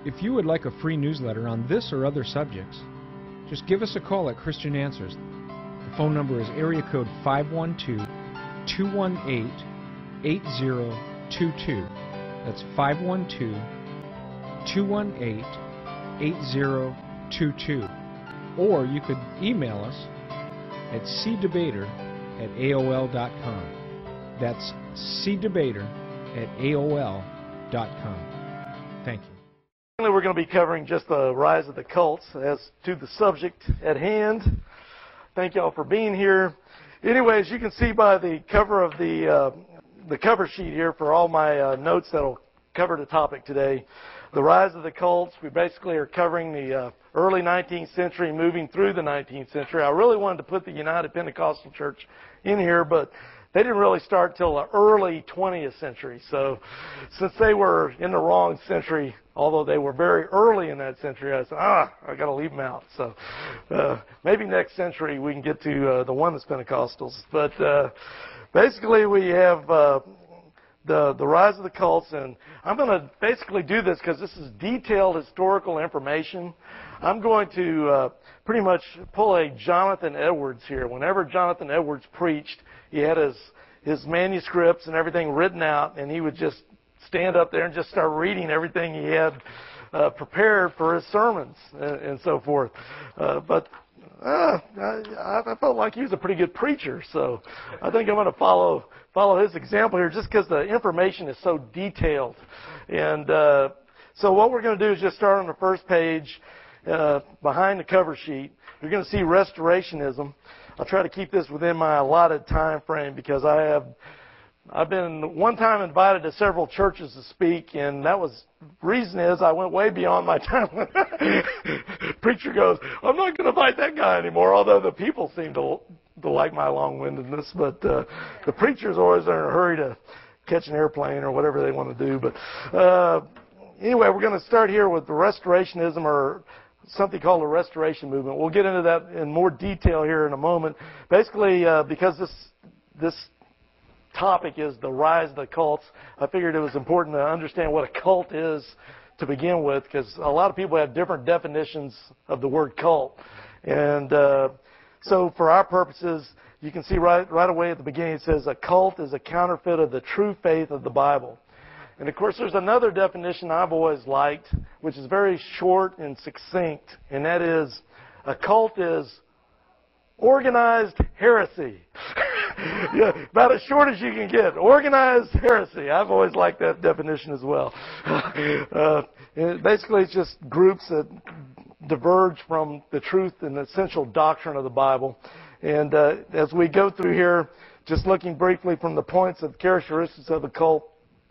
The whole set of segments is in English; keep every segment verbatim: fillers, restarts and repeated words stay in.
If you would like a free newsletter on this or other subjects, just give us a call at Christian Answers. The phone number is area code five one two, two one eight, eight zero two two. That's five one two, two one eight, eight zero two two. Or you could email us at cdebater at A O L dot com. That's cdebater at A O L dot com. Thank you. We're going to be covering just the rise of the cults as to the subject at hand. Thank y'all for being here. Anyway, as you can see by the cover of the uh, the cover sheet here for all my uh, notes that'll cover the topic today, the rise of the cults. We basically are covering the uh, early nineteenth century, moving through the nineteenth century. I really wanted to put the United Pentecostal Church in here, but they didn't really start till the early twentieth century. So since they were in the wrong century, although they were very early in that century, I said, ah, I got to leave them out. So uh, maybe next century we can get to uh, the Oneness Pentecostals. But uh, basically we have uh, the the rise of the cults, and I'm going to basically do this because this is detailed historical information. I'm going to uh, pretty much pull a Jonathan Edwards here. Whenever Jonathan Edwards preached, he had his his manuscripts and everything written out, and he would just stand up there and just start reading everything he had uh, prepared for his sermons and, and so forth. Uh, but uh, I, I felt like he was a pretty good preacher, so I think I'm going to follow follow his example here, just because the information is so detailed. And uh, so what we're going to do is just start on the first page. Uh, behind the cover sheet, you're going to see restorationism. I'll try to keep this within my allotted time frame because I have I've been one time invited to several churches to speak, and that was reason is I went way beyond my time. Preacher goes, I'm not going to invite that guy anymore, although the people seem to to like my long-windedness, but uh, the preachers always are in a hurry to catch an airplane or whatever they want to do. But uh, anyway, we're going to start here with the restorationism, or something called the Restoration Movement. We'll get into that in more detail here in a moment. Basically, uh, because this this topic is the rise of the cults, I figured it was important to understand what a cult is to begin with, because a lot of people have different definitions of the word cult. And uh, so for our purposes, you can see right, right away at the beginning it says a cult is a counterfeit of the true faith of the Bible. And, of course, there's another definition I've always liked, which is very short and succinct, and that is a cult is organized heresy. Yeah, about as short as you can get. Organized heresy. I've always liked that definition as well. Uh, basically, it's just groups that diverge from the truth and essential doctrine of the Bible. And uh, as we go through here, just looking briefly from the points of characteristics of the cult,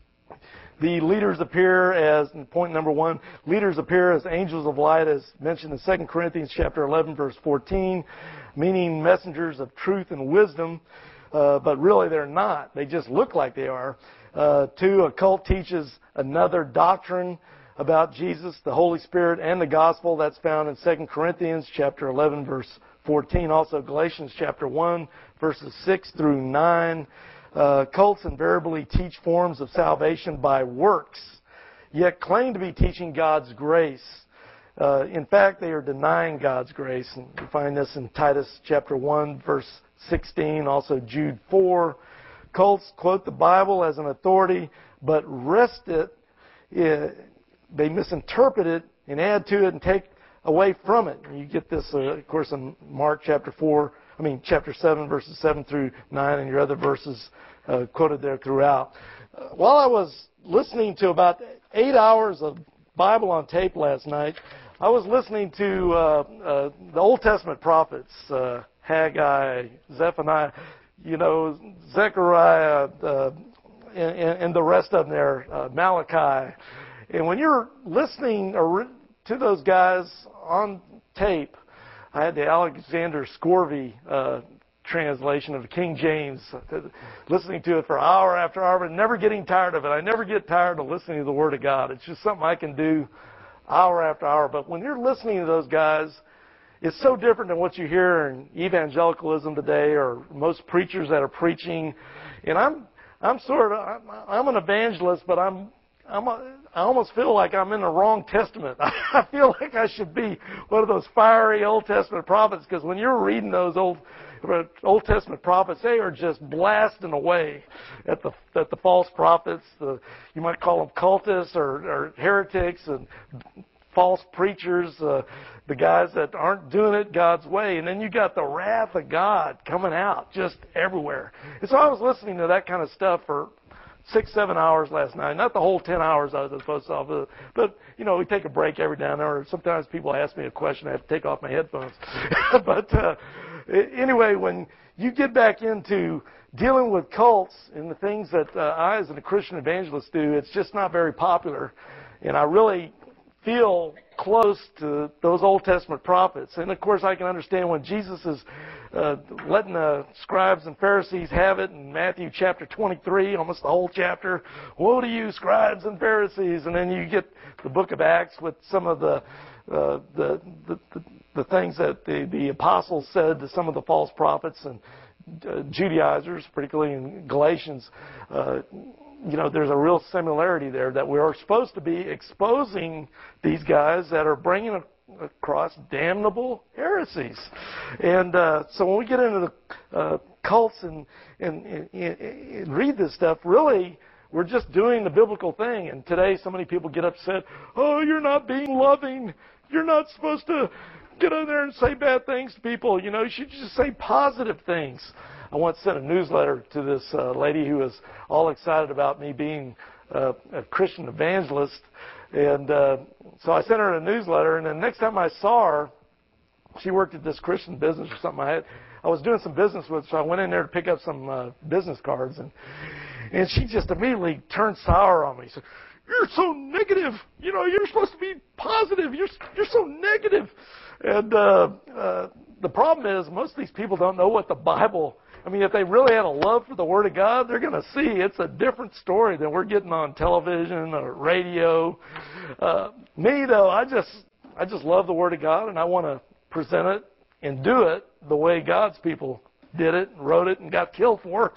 the leaders appear as, point number one, leaders appear as angels of light, as mentioned in Second Corinthians chapter eleven, verse fourteen, meaning messengers of truth and wisdom, uh, but really they're not. They just look like they are. Uh, two, a cult teaches another doctrine about Jesus, the Holy Spirit, and the gospel. That's found in Second Corinthians chapter eleven, verse fourteen. Also Galatians chapter one, verses six through nine. Uh, cults invariably teach forms of salvation by works, yet claim to be teaching God's grace. Uh, in fact, they are denying God's grace. And you find this in Titus chapter one, verse sixteen, also Jude four. Cults quote the Bible as an authority, but wrest it, it they misinterpret it and add to it and take away from it. And you get this, uh, of course, in Mark chapter four, I mean, chapter seven, verses seven through nine, and your other verses uh, quoted there throughout. Uh, while I was listening to about eight hours of Bible on tape last night, I was listening to uh, uh, the Old Testament prophets, uh, Haggai, Zephaniah, you know, Zechariah, uh, and, and the rest of them there, uh, Malachi. And when you're listening to those guys on tape, I had the Alexander Scorvey uh, translation of the King James, uh, listening to it for hour after hour, but never getting tired of it. I never get tired of listening to the Word of God. It's just something I can do hour after hour. But when you're listening to those guys, it's so different than what you hear in evangelicalism today, or most preachers that are preaching. And I'm I'm sort of I'm, I'm an evangelist, but I'm I'm a, I almost feel like I'm in the wrong testament. I feel like I should be one of those fiery Old Testament prophets, because when you're reading those old Old Testament prophets, they are just blasting away at the at the false prophets. The, you might call them cultists or, or heretics and false preachers, uh, the guys that aren't doing it God's way. And then you got the wrath of God coming out just everywhere. And so I was listening to that kind of stuff for six, seven hours last night. Not the whole ten hours I was supposed to, but, but you know, we take a break every now and then. Or sometimes people ask me a question, I have to take off my headphones. but uh, anyway, when you get back into dealing with cults and the things that uh, I, as a Christian evangelist, do, it's just not very popular. And I really feel close to those Old Testament prophets. And of course, I can understand when Jesus is uh, letting the scribes and Pharisees have it in Matthew chapter twenty-three, almost the whole chapter. Woe to you, scribes and Pharisees! And then you get the book of Acts with some of the uh, the, the, the the things that the, the apostles said to some of the false prophets and uh, Judaizers, particularly in Galatians. Uh, You know, there's a real similarity there that we are supposed to be exposing these guys that are bringing across damnable heresies. And uh, so when we get into the uh, cults and, and, and, and read this stuff, really, we're just doing the biblical thing. And today so many people get upset, oh, you're not being loving. You're not supposed to get in there and say bad things to people. You know, you should just say positive things. I once sent a newsletter to this uh, lady who was all excited about me being uh, a Christian evangelist. And uh, so I sent her a newsletter, and then next time I saw her, she worked at this Christian business or something I had. I was doing some business with, so I went in there to pick up some uh, business cards, and and she just immediately turned sour on me. She said, you're so negative. You know, you're supposed to be positive. You're you're so negative. And uh, uh, the problem is most of these people don't know what the Bible. I mean, if they really had a love for the Word of God, they're going to see it's a different story than we're getting on television or radio. Uh, me, though, I just I just love the Word of God, and I want to present it and do it the way God's people did it, and wrote it, and got killed for.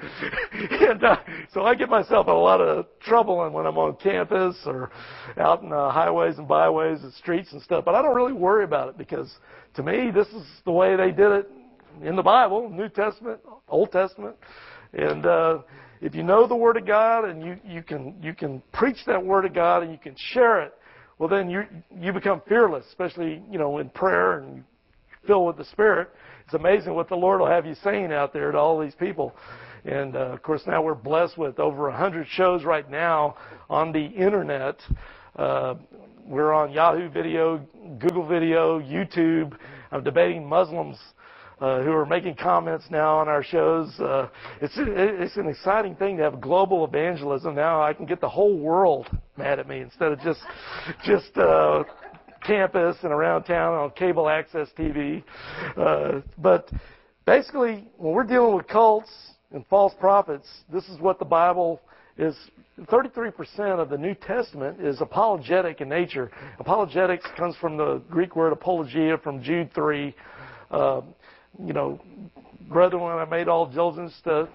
and uh, so I get myself in a lot of trouble when I'm on campus or out in uh, highways and byways and streets and stuff. But I don't really worry about it, because to me, this is the way they did it in the Bible, New Testament, Old Testament. And uh, if you know the Word of God and you, you can you can preach that Word of God and you can share it, well, then you you become fearless, especially, you know, in prayer and filled with the Spirit. It's amazing what the Lord will have you saying out there to all these people. And, uh, of course, now we're blessed with over one hundred shows right now on the Internet. Uh, we're on Yahoo Video, Google Video, YouTube. I'm debating Muslims uh, who are making comments now on our shows. Uh, it's, it's an exciting thing to have global evangelism. Now I can get the whole world mad at me instead of just just uh, campus and around town on cable access T V. Uh, but basically, when we're dealing with cults and false prophets, this is what the Bible is. thirty-three percent of the New Testament is apologetic in nature. Apologetics comes from the Greek word apologia from Jude three. Uh, you know, brethren, when I made all diligence to,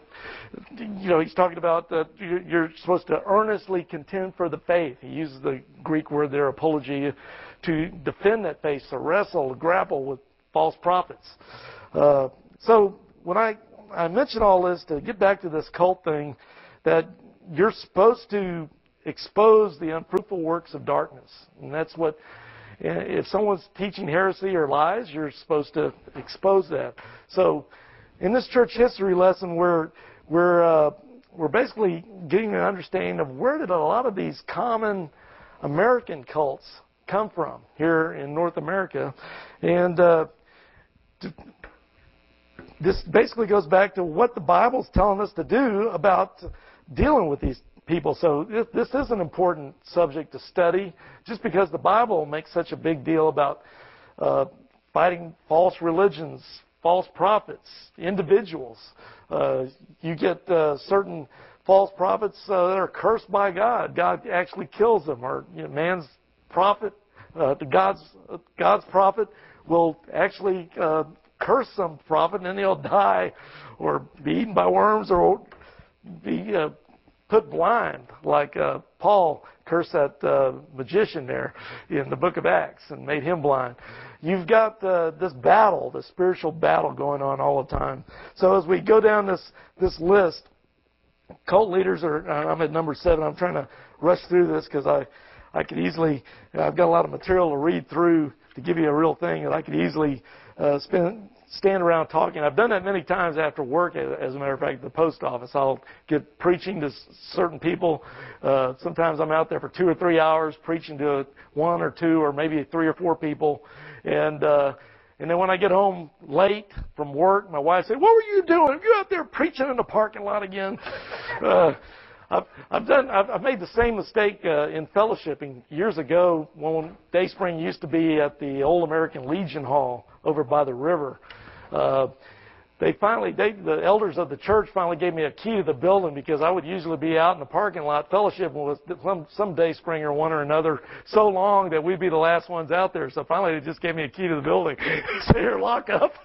you know, he's talking about that you're supposed to earnestly contend for the faith. He uses the Greek word there, apologia, to defend that faith, to wrestle, to grapple with false prophets. Uh, so when I, I mention all this to get back to this cult thing, that you're supposed to expose the unfruitful works of darkness. And that's what, if someone's teaching heresy or lies, you're supposed to expose that. So in this church history lesson, we're, we're, uh, we're basically getting an understanding of where did a lot of these common American cults come from here in North America. And uh, to, this basically goes back to what the Bible's telling us to do about dealing with these people. So this, this is an important subject to study, just because the Bible makes such a big deal about uh, fighting false religions, false prophets, individuals. Uh, you get uh, certain false prophets uh, that are cursed by God. God actually kills them, or you know, man's prophet, uh, the God's uh, God's prophet will actually uh, curse some prophet, and then he'll die, or be eaten by worms, or be uh, put blind, like uh, Paul cursed that uh, magician there in the book of Acts and made him blind. You've got uh, this battle, the spiritual battle going on all the time. So as we go down this, this list, cult leaders are, I'm at number seven. I'm trying to rush through this because I, I could easily, I've got a lot of material to read through to give you a real thing, and I could easily uh, spend stand around talking. I've done that many times after work, as a matter of fact, at the post office. I'll get preaching to certain people. Uh, sometimes I'm out there for two or three hours preaching to one or two or maybe three or four people. And uh, and then when I get home late from work, my wife said, "What were you doing? Are you out there preaching in the parking lot again?" Uh, I've, I've done. I've, I've made the same mistake uh, in fellowshipping years ago when Dayspring used to be at the old American Legion Hall over by the river. Uh, they finally, they, the elders of the church finally gave me a key to the building because I would usually be out in the parking lot fellowshipping with some, some Dayspringer, one or another, so long that we'd be the last ones out there. So finally, they just gave me a key to the building. So here, lock up.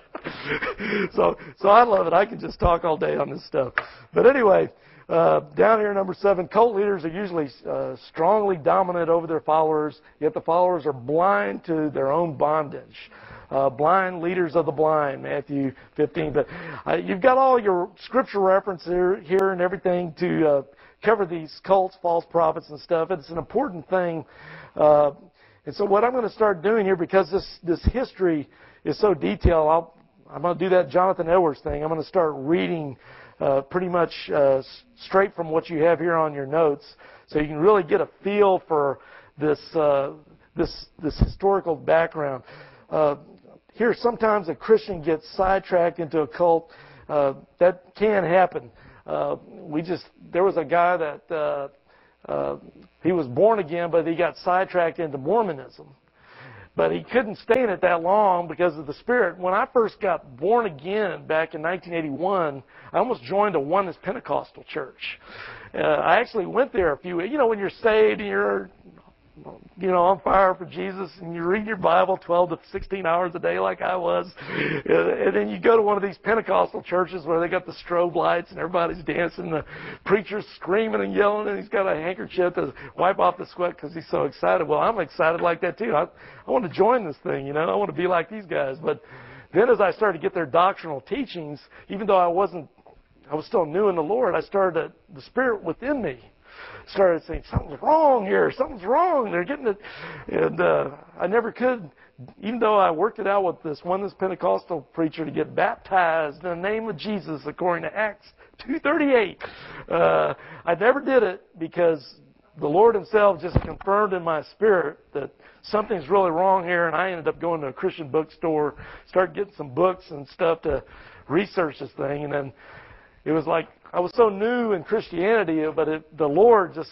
so, so I love it. I can just talk all day on this stuff. But anyway, uh, down here, number seven, cult leaders are usually uh, strongly dominant over their followers, yet the followers are blind to their own bondage. Uh, blind leaders of the blind, Matthew fifteen. But uh, you've got all your scripture references here, here and everything to uh, cover these cults, false prophets, and stuff. It's an important thing. Uh, and so what I'm going to start doing here, because this this history is so detailed, I'll, I'm going to do that Jonathan Edwards thing. I'm going to start reading uh, pretty much uh, straight from what you have here on your notes, so you can really get a feel for this uh, this this historical background. Uh, Here, sometimes a Christian gets sidetracked into a cult. Uh, that can happen. Uh, we just there was a guy that uh, uh, he was born again, but he got sidetracked into Mormonism. But he couldn't stay in it that long because of the Spirit. When I first got born again back in nineteen eighty-one, I almost joined a Oneness Pentecostal church. Uh, I actually went there a few. You know, when you're saved and you're you know, on fire for Jesus, and you read your Bible twelve to sixteen hours a day like I was, and then you go to one of these Pentecostal churches where they got the strobe lights and everybody's dancing, the preacher's screaming and yelling, and he's got a handkerchief to wipe off the sweat because he's so excited. Well, I'm excited like that too. I, I want to join this thing, you know. I want to be like these guys. But then as I started to get their doctrinal teachings, even though I wasn't, I was still new in the Lord, I started to, the Spirit within me started saying, something's wrong here, something's wrong. They're getting it. And uh, I never could, even though I worked it out with this one, this Pentecostal preacher to get baptized in the name of Jesus according to Acts two thirty-eight. Uh, I never did it because the Lord himself just confirmed in my spirit that something's really wrong here. And I ended up going to a Christian bookstore, started getting some books and stuff to research this thing. And then it was like, I was so new in Christianity, but it, the Lord just,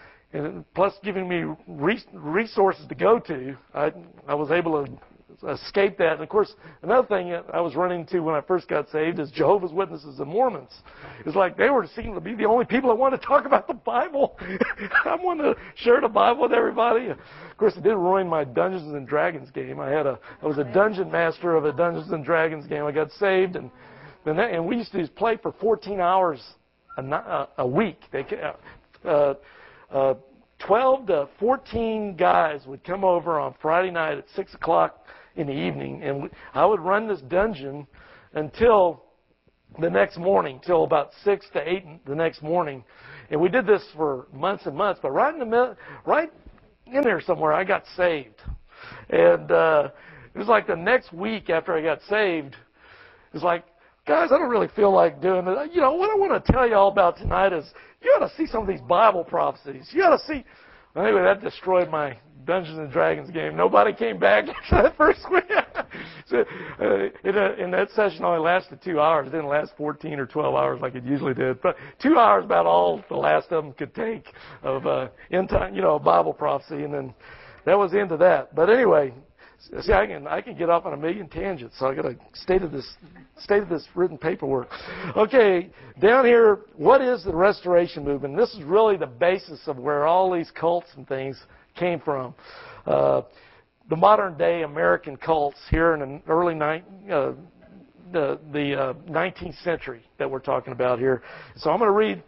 and plus giving me resources to go to, I, I was able to escape that. And of course, another thing I was running into when I first got saved is Jehovah's Witnesses and Mormons. It's like they were seeming to be the only people that want to talk about the Bible. I want to share the Bible with everybody. Of course, it did ruin my Dungeons and Dragons game. I had a, I was a dungeon master of a Dungeons and Dragons game. I got saved, and And, that, and we used to play for fourteen hours a, a, a week. They, uh, uh, twelve to fourteen guys would come over on Friday night at six o'clock in the evening, and we, I would run this dungeon until the next morning, till about six to eight the next morning. And we did this for months and months. But right in the middle, right in there somewhere, I got saved. And uh, it was like the next week after I got saved, it was like, guys, I don't really feel like doing it. You know, what I want to tell you all about tonight is you ought to see some of these Bible prophecies. You ought to see. Well, anyway, that destroyed my Dungeons and Dragons game. Nobody came back after that first week. so, uh, it, uh, and that session only lasted two hours. It didn't last fourteen or twelve hours like it usually did. But two hours about all the last of them could take of uh, in time, you know, Bible prophecy. And then that was the end of that. But anyway, see, I can I can get off on a million tangents, so I got to stay to this stay to this written paperwork. Okay, down here, what is the Restoration Movement? This is really the basis of where all these cults and things came from. Uh, the modern day American cults here in the early ni- uh, the the uh, nineteenth century that we're talking about here. So I'm going to read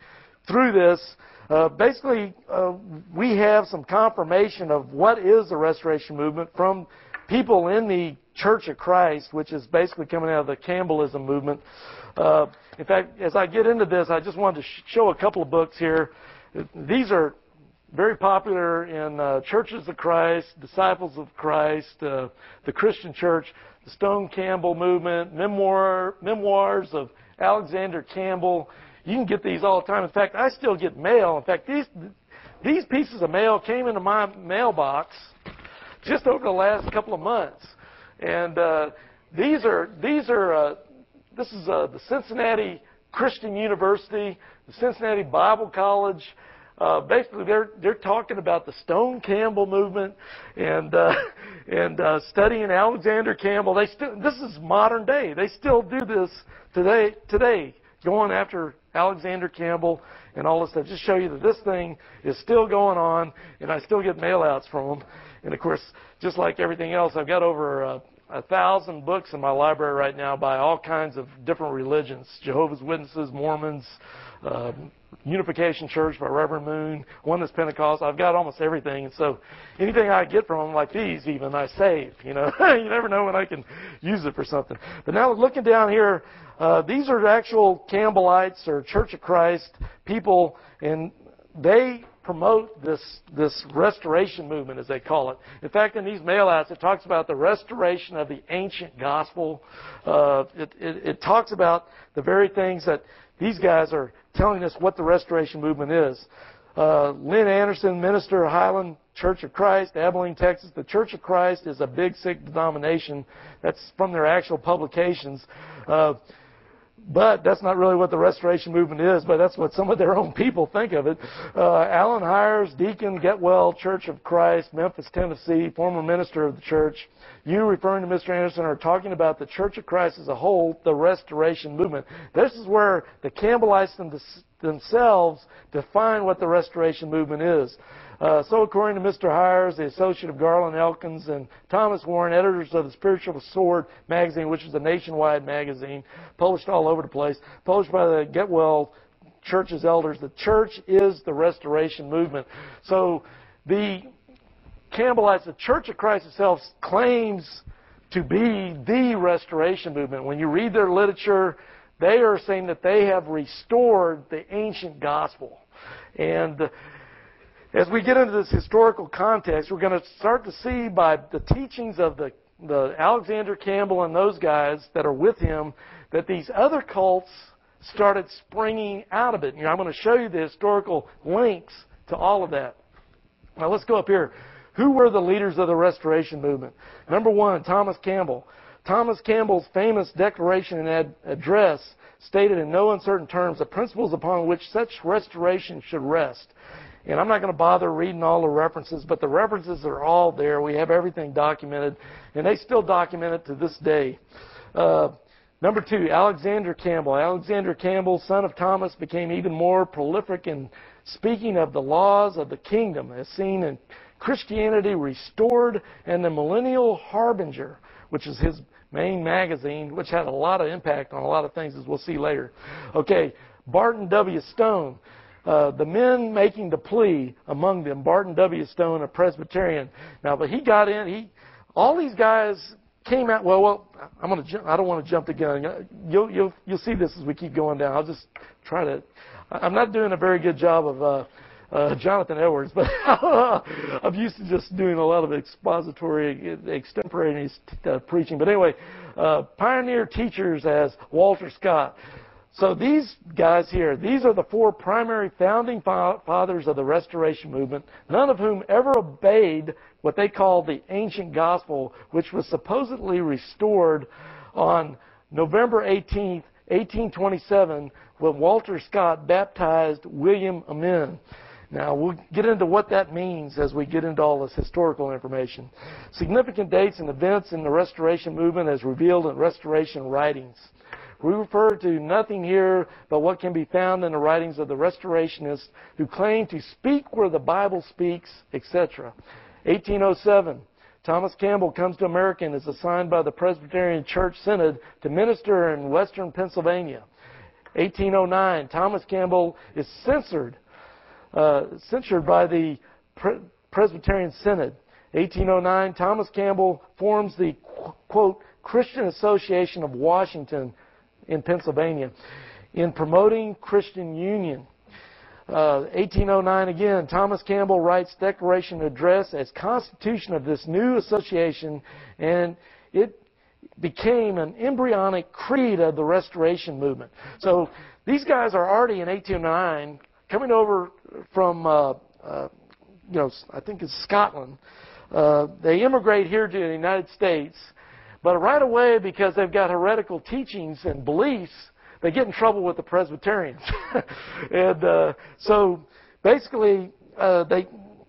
through this, uh, basically uh, we have some confirmation of what is the Restoration Movement from people in the Church of Christ, which is basically coming out of the Campbellism movement. Uh, in fact, as I get into this, I just wanted to sh- show a couple of books here. These are very popular in uh, Churches of Christ, Disciples of Christ, uh, the Christian Church, the Stone Campbell Movement, memoir, Memoirs of Alexander Campbell. You can get these all the time. In fact, I still get mail. In fact, these these pieces of mail came into my mailbox just over the last couple of months. And uh, these are these are uh, this is uh, the Cincinnati Christian University, the Cincinnati Bible College. Uh, basically, they're they're talking about the Stone Campbell movement and uh, and uh, studying Alexander Campbell. They still this is modern day. They still do this today. Today, going after Alexander Campbell and all this stuff. Just show you that this thing is still going on, and I still get mail-outs from them. And of course, just like everything else, I've got over uh, a thousand books in my library right now by all kinds of different religions: Jehovah's Witnesses, Mormons, uh, Unification Church by Reverend Moon, Oneness Pentecostal. I've got almost everything, and so anything I get from them, like these, even I save. You know, you never know when I can use it for something. But now looking down here, uh, these are actual Campbellites or Church of Christ people, and they promote this this restoration movement, as they call it. In fact, in these mailouts, it talks about the restoration of the ancient gospel. Uh, it, it, it talks about the very things that these guys are telling us what the restoration movement is. Uh, Lynn Anderson, minister of Highland Church of Christ, Abilene, Texas. The Church of Christ is a big, sick denomination. That's from their actual publications. Uh, But that's not really what the Restoration Movement is, but that's what some of their own people think of it. Uh, Alan Hires, Deacon, Getwell, Church of Christ, Memphis, Tennessee, former minister of the church. You, referring to Mister Anderson, are talking about the Church of Christ as a whole, the Restoration Movement. This is where the Campbellites themselves define what the Restoration Movement is. Uh, so according to Mister Hires, the associate of Garland Elkins, and Thomas Warren, editors of the Spiritual Sword magazine, which is a nationwide magazine, published all over the place, published by the Getwell Church's elders, the church is the Restoration Movement. So the Campbellites, the Church of Christ itself, claims to be the Restoration Movement. When you read their literature, they are saying that they have restored the ancient gospel. And uh, as we get into this historical context, we're going to start to see by the teachings of the, the Alexander Campbell and those guys that are with him that these other cults started springing out of it. You know, I'm going to show you the historical links to all of that. Now let's go up here. Who were the leaders of the Restoration Movement? Number one, Thomas Campbell. Thomas Campbell's famous Declaration and ad- Address stated in no uncertain terms the principles upon which such restoration should rest. And I'm not going to bother reading all the references, but the references are all there. We have everything documented, and they still document it to this day. Uh, number two, Alexander Campbell. Alexander Campbell, son of Thomas, became even more prolific in speaking of the laws of the kingdom, as seen in Christianity Restored and the Millennial Harbinger, which is his main magazine, which had a lot of impact on a lot of things, as we'll see later. Okay, Barton W. Stone. Uh, the men making the plea, among them Barton W. Stone, a Presbyterian. Now, but he got in. He, all these guys came out. Well, well, I'm going to. I don't want to jump the gun. You'll, you'll, you'll see this as we keep going down. I'll just try to. I'm not doing a very good job of uh, uh, Jonathan Edwards, but I'm used to just doing a lot of expository, extemporaneous uh, preaching. But anyway, uh, pioneer teachers as Walter Scott. So these guys here, these are the four primary founding fathers of the Restoration Movement, none of whom ever obeyed what they called the ancient gospel, which was supposedly restored on November eighteenth, eighteen twenty-seven, when Walter Scott baptized William Amen. Now, we'll get into what that means as we get into all this historical information. Significant dates and events in the Restoration Movement as revealed in Restoration writings. We refer to nothing here but what can be found in the writings of the Restorationists who claim to speak where the Bible speaks, et cetera. eighteen oh seven, Thomas Campbell comes to America and is assigned by the Presbyterian Church Synod to minister in western Pennsylvania. eighteen oh nine, Thomas Campbell is censored, uh, censured by the Pre- Presbyterian Synod. eighteen oh nine, Thomas Campbell forms the, quote, Christian Association of Washington in Pennsylvania in promoting Christian union. Uh, eighteen oh nine again, Thomas Campbell writes Declaration Address as constitution of this new association, and it became an embryonic creed of the Restoration movement. So these guys are already in eighteen oh nine coming over from, uh, uh, you know, I think it's Scotland. Uh, they immigrate here to the United States, but right away, because they've got heretical teachings and beliefs, they get in trouble with the Presbyterians. and uh, so basically, uh, they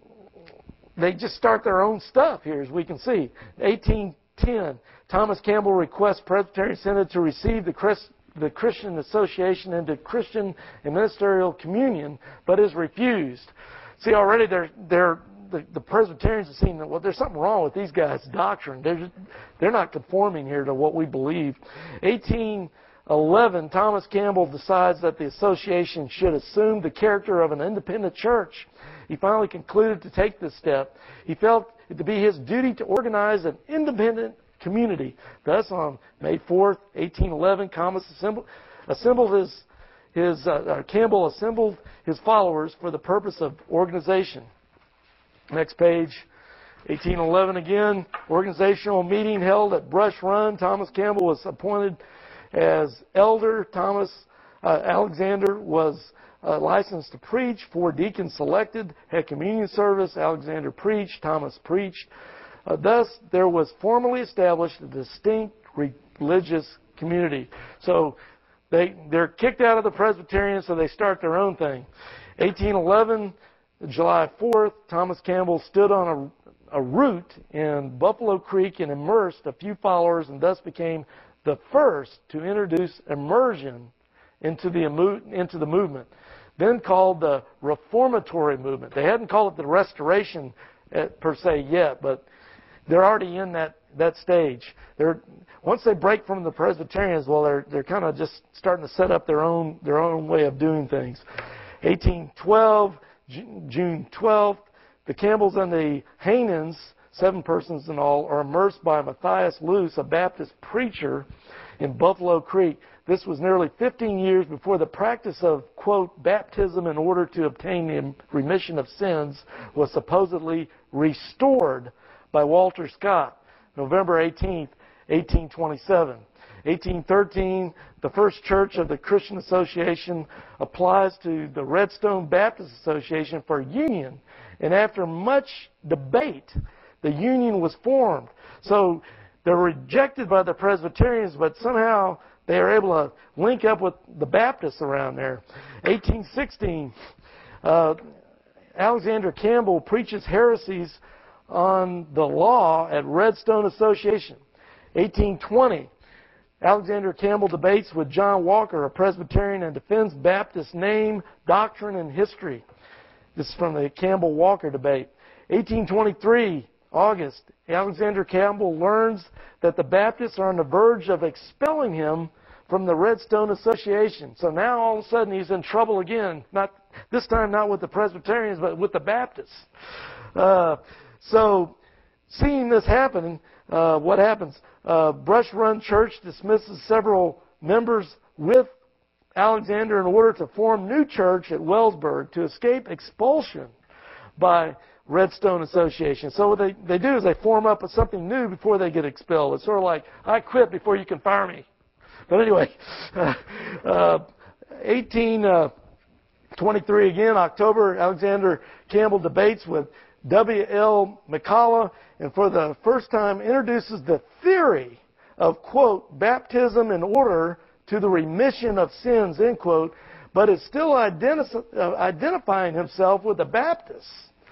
they just start their own stuff here, as we can see. eighteen ten, Thomas Campbell requests Presbyterian Synod to receive the, Christ, the Christian Association into Christian and ministerial communion, but is refused. See, already they're, they're, the, the Presbyterians have seen that, well, there's something wrong with these guys' doctrine. They're, just, they're not conforming here to what we believe. eighteen eleven, Thomas Campbell decides that the association should assume the character of an independent church. He finally concluded to take this step. He felt it to be his duty to organize an independent community. Thus, on May fourth, eighteen eleven, Thomas assembled, assembled his, his uh, uh, Campbell assembled his followers for the purpose of organization. Next page, eighteen eleven again, organizational meeting held at Brush Run. Thomas Campbell was appointed as elder. Thomas uh, Alexander was uh, licensed to preach. Four deacons selected, had communion service. Alexander preached. Thomas preached. Uh, thus, there was formally established a distinct religious community. So they, they're kicked out of the Presbyterian, so they start their own thing. eighteen eleven, July fourth, Thomas Campbell stood on a, a root in Buffalo Creek and immersed a few followers, and thus became the first to introduce immersion into the, into the movement, then called the Reformatory movement. They hadn't called it the Restoration per se yet, but they're already in that, that stage. They're, once they break from the Presbyterians, well, they're, they're kind of just starting to set up their own, their own way of doing things. eighteen twelve, June twelfth, the Campbells and the Haynans, seven persons in all, are immersed by Matthias Luce, a Baptist preacher in Buffalo Creek. This was nearly fifteen years before the practice of, quote, baptism in order to obtain the remission of sins was supposedly restored by Walter Scott, November eighteenth, eighteen twenty-seven. eighteen thirteen, the first church of the Christian Association applies to the Redstone Baptist Association for union, and after much debate, the union was formed. So they're rejected by the Presbyterians, but somehow they are able to link up with the Baptists around there. eighteen sixteen, uh, Alexander Campbell preaches heresies on the law at Redstone Association. eighteen twenty, Alexander Campbell debates with John Walker, a Presbyterian, and defends Baptist name, doctrine, and history. This is from the Campbell-Walker debate. eighteen twenty-three, August, Alexander Campbell learns that the Baptists are on the verge of expelling him from the Redstone Association. So now all of a sudden he's in trouble again. Not this time not with the Presbyterians, but with the Baptists. Uh, so seeing this happen, uh, what happens? Uh, Brush Run Church dismisses several members with Alexander in order to form new church at Wellsburg to escape expulsion by Redstone Association. So what they, they do is they form up with something new before they get expelled. It's sort of like, I quit before you can fire me. But anyway, uh, uh, eighteen twenty-three again, October, Alexander Campbell debates with W L McCullough, and for the first time introduces the theory of, quote, baptism in order to the remission of sins, end quote, but is still identi- uh, identifying himself with the Baptists.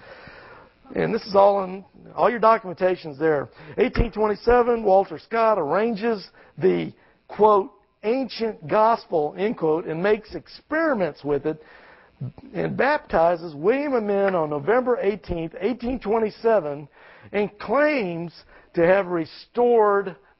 And this is all in all your documentation's there. eighteen twenty-seven, Walter Scott arranges the, quote, ancient gospel, end quote, and makes experiments with it and baptizes William Amen on November eighteenth, eighteen twenty-seven, and claims to have restored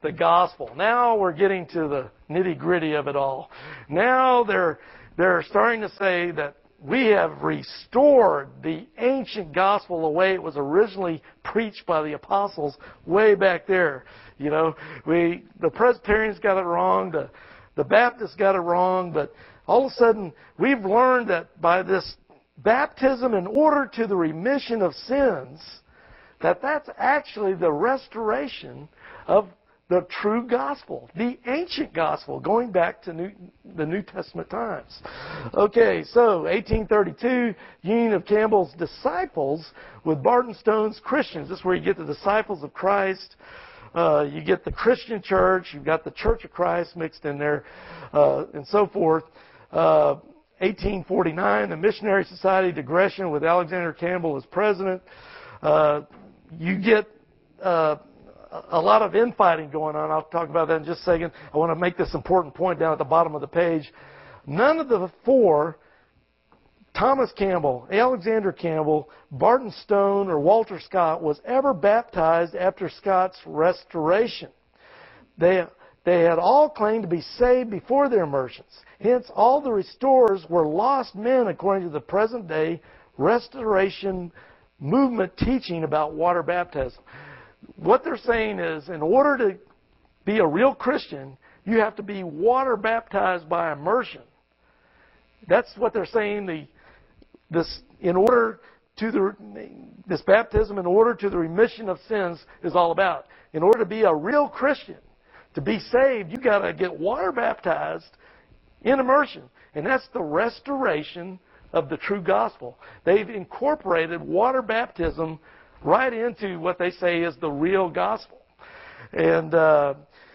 the gospel. Now we're getting to the nitty-gritty of it all. Now they're they're starting to say that we have restored the ancient gospel the way it was originally preached by the apostles way back there. You know, we the Presbyterians got it wrong, the the Baptists got it wrong, but all of a sudden we've learned that by this baptism in order to the remission of sins, that that's actually the restoration of the true gospel, the ancient gospel, going back to New, the New Testament times. Okay, so eighteen thirty-two, union of Campbell's disciples with Barton Stone's Christians. This is where you get the disciples of Christ. Uh, you get the Christian church. You've got the Church of Christ mixed in there, uh, and so forth. Uh, eighteen forty-nine, the Missionary Society digression with Alexander Campbell as president. Uh, you get uh, a lot of infighting going on. I'll talk about that in just a second. I want to make this important point down at the bottom of the page. None of the four, Thomas Campbell, Alexander Campbell, Barton Stone, or Walter Scott, was ever baptized after Scott's restoration. They, they had all claimed to be saved before their immersions. Hence, all the restorers were lost men according to the present-day restoration movement teaching about water baptism. What they're saying is, in order to be a real Christian, you have to be water baptized by immersion. That's what they're saying. The this in order to the this baptism in order to the remission of sins is all about. In order to be a real Christian, to be saved, you got to get water baptized in immersion, and that's the restoration of the true gospel. They've incorporated water baptism right into what they say is the real gospel. And uh,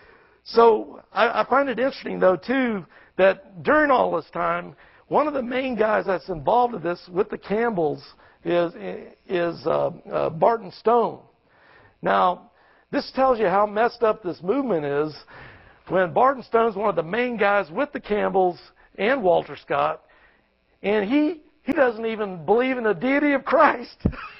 so I, I find it interesting, though, too, that during all this time, one of the main guys that's involved in this with the Campbells is, is uh, uh, Barton Stone. Now, this tells you how messed up this movement is when Barton Stone's one of the main guys with the Campbells and Walter Scott, and he, he doesn't even believe in the deity of Christ.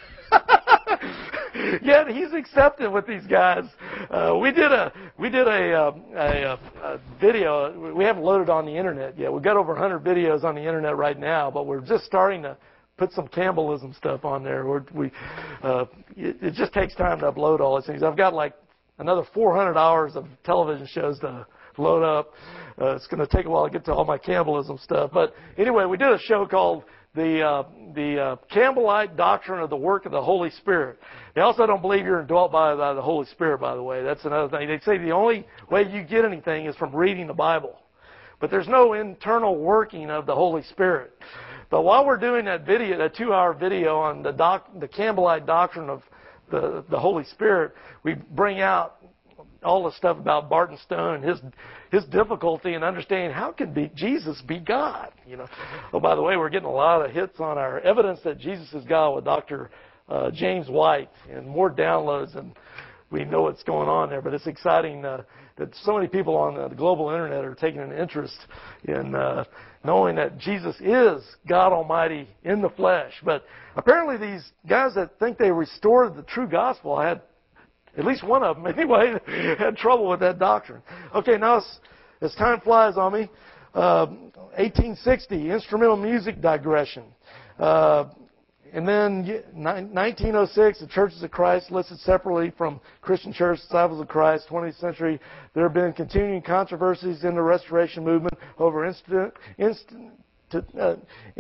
Yet he's accepted with these guys. Uh, we did a we did a, a, a, a video. We haven't loaded on the internet yet. We've got over one hundred videos on the internet right now, but we're just starting to put some Campbellism stuff on there. We're, we uh, it, it just takes time to upload all these things. I've got like another four hundred hours of television shows to load up. Uh, it's going to take a while to get to all my Campbellism stuff. But anyway, we did a show called the uh, the uh, Campbellite Doctrine of the Work of the Holy Spirit. They also don't believe you're indwelt by, by the Holy Spirit, by the way. That's another thing. They say the only way you get anything is from reading the Bible. But there's no internal working of the Holy Spirit. But while we're doing that video, that two-hour video on the, doc, the Campbellite Doctrine of the, the Holy Spirit, we bring out all the stuff about Barton Stone and his his difficulty in understanding how can be Jesus be God. You know. Oh, by the way, we're getting a lot of hits on our evidence that Jesus is God with Doctor Uh, James White, and more downloads, and we know what's going on there. But it's exciting uh, that so many people on the global internet are taking an interest in uh, knowing that Jesus is God Almighty in the flesh. But apparently these guys that think they restored the true gospel had, at least one of them anyway, had trouble with that doctrine. Okay, now as, as time flies on me, uh, eighteen sixty, instrumental music digression. Uh, And then nineteen oh six, the Churches of Christ listed separately from Christian Church, Disciples of Christ, twentieth century. There have been continuing controversies in the Restoration movement over instant, instant, uh,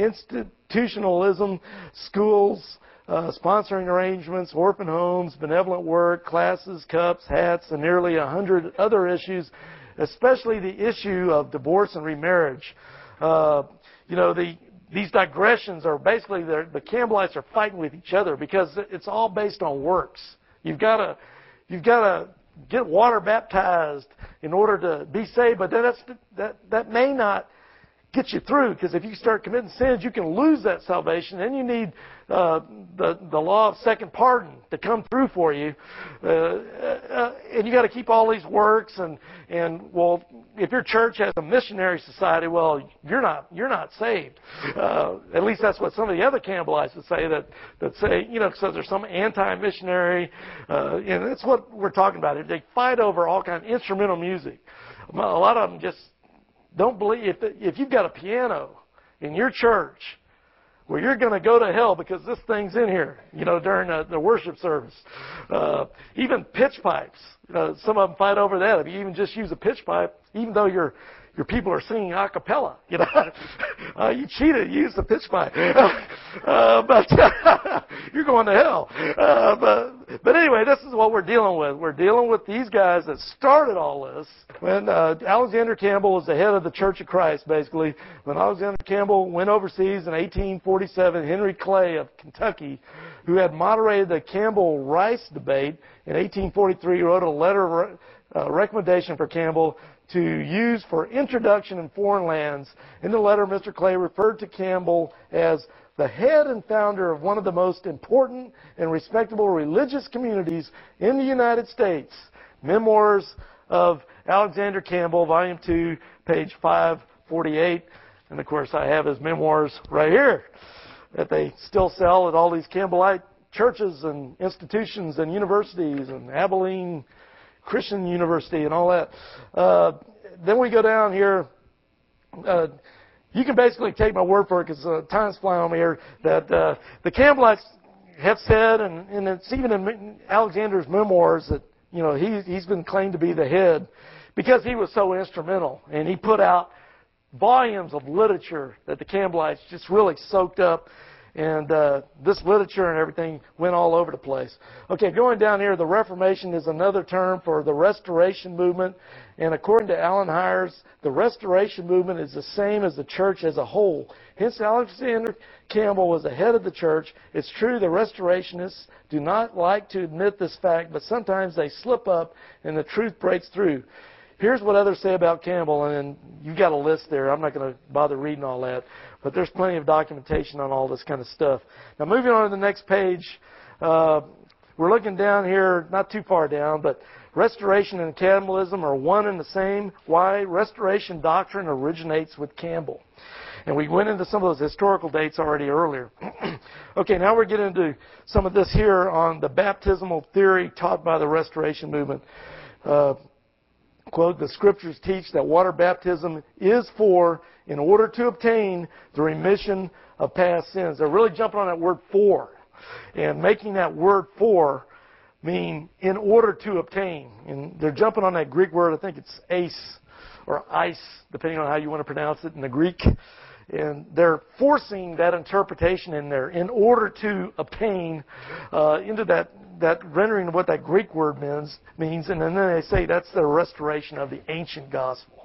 institutionalism, schools, uh, sponsoring arrangements, orphan homes, benevolent work, classes, cups, hats, and nearly a hundred other issues, especially the issue of divorce and remarriage. Uh, you know, the These digressions are basically, the Campbellites are fighting with each other because it's all based on works. You've got to, you've got to get water baptized in order to be saved, but then that's, that that may not get you through, because if you start committing sins, you can lose that salvation. Then you need uh, the the law of second pardon to come through for you, uh, uh, and you got to keep all these works. And and well, if your church has a missionary society, well, you're not you're not saved. Uh, at least that's what some of the other Campbellites would say. That that say, you know, because there's some anti-missionary, uh, and that's what we're talking about. They fight over all kind of instrumental music. A lot of them just don't believe, if, if you've got a piano in your church, well, you're going to go to hell because this thing's in here, you know, during the, the worship service. Uh, even pitch pipes, uh, some of them fight over that. If you even just use a pitch pipe, even though your your people are singing a cappella, you know, uh, you cheated, you used the pitch pipe. Uh, but you're going to hell. Uh, but, but anyway, this is what we're dealing with. We're dealing with these guys that started all this. When uh, Alexander Campbell was the head of the Church of Christ, basically, when Alexander Campbell went overseas in eighteen forty-seven, Henry Clay of Kentucky, who had moderated the Campbell-Rice debate in eighteen forty-three, wrote a letter of uh, recommendation for Campbell to use for introduction in foreign lands. In the letter, Mister Clay referred to Campbell as the head and founder of one of the most important and respectable religious communities in the United States. Memoirs of Alexander Campbell, Volume two, page five forty-eight. And, of course, I have his memoirs right here that they still sell at all these Campbellite churches and institutions and universities and Abilene Christian University and all that. Uh, then we go down here. Uh, you can basically take my word for it, because uh, time's flying on me here, that uh, the Campbellites have said, and, and it's even in Alexander's memoirs, that, you know, he, he's been claimed to be the head because he was so instrumental, and he put out volumes of literature that the Campbellites just really soaked up. And uh, this literature and everything went all over the place. Okay, going down here, the Reformation is another term for the Restoration Movement. And according to Alan Hires, the Restoration Movement is the same as the church as a whole. Hence, Alexander Campbell was the head of the church. It's true the Restorationists do not like to admit this fact, but sometimes they slip up and the truth breaks through. Here's what others say about Campbell, and you've got a list there. I'm not going to bother reading all that, but there's plenty of documentation on all this kind of stuff. Now, moving on to the next page, uh, we're looking down here, not too far down, but Restoration and Campbellism are one and the same. Why? Restoration doctrine originates with Campbell. And we went into some of those historical dates already earlier. Okay, now we're getting into some of this here on the baptismal theory taught by the Restoration Movement. Uh, Quote, the Scriptures teach that water baptism is for, in order to obtain the remission of past sins. They're really jumping on that word for, and making that word for mean in order to obtain. And they're jumping on that Greek word, I think it's ace or ice, depending on how you want to pronounce it in the Greek. And they're forcing that interpretation in there in order to obtain uh, into that that rendering of what that Greek word means, means, and then they say that's the restoration of the ancient gospel.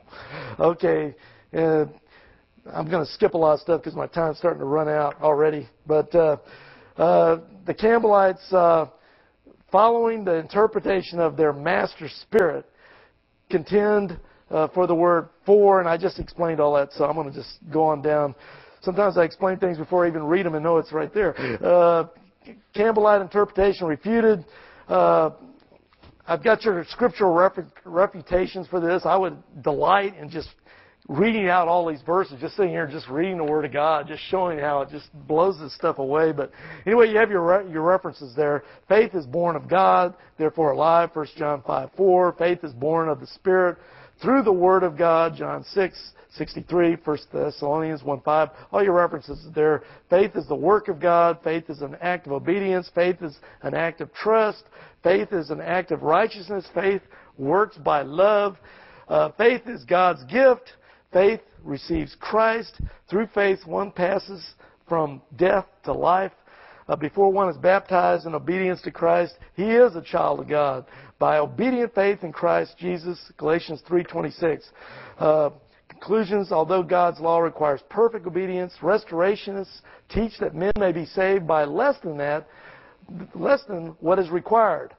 Okay, uh, I'm going to skip a lot of stuff because my time's starting to run out already. But uh, uh, the Campbellites, uh, following the interpretation of their master spirit, contend uh, for the word for, and I just explained all that, so I'm going to just go on down. Sometimes I explain things before I even read them and know it's right there. Uh, Campbellite interpretation refuted. Uh, I've got your scriptural ref- refutations for this. I would delight in just reading out all these verses, just sitting here, just reading the Word of God, just showing how it just blows this stuff away. But anyway, you have your re- your references there. Faith is born of God, therefore alive, First John five four. Faith is born of the Spirit through the Word of God, John six sixty-three, First Thessalonians one five. All your references there. Faith is the work of God. Faith is an act of obedience. Faith is an act of trust. Faith is an act of righteousness. Faith works by love. Uh, faith is God's gift. Faith receives Christ. Through faith, one passes from death to life. Uh, before one is baptized in obedience to Christ, he is a child of God. By obedient faith in Christ Jesus, Galatians three twenty-six. Uh, conclusions, although God's law requires perfect obedience, restorationists teach that men may be saved by less than that, less than what is required.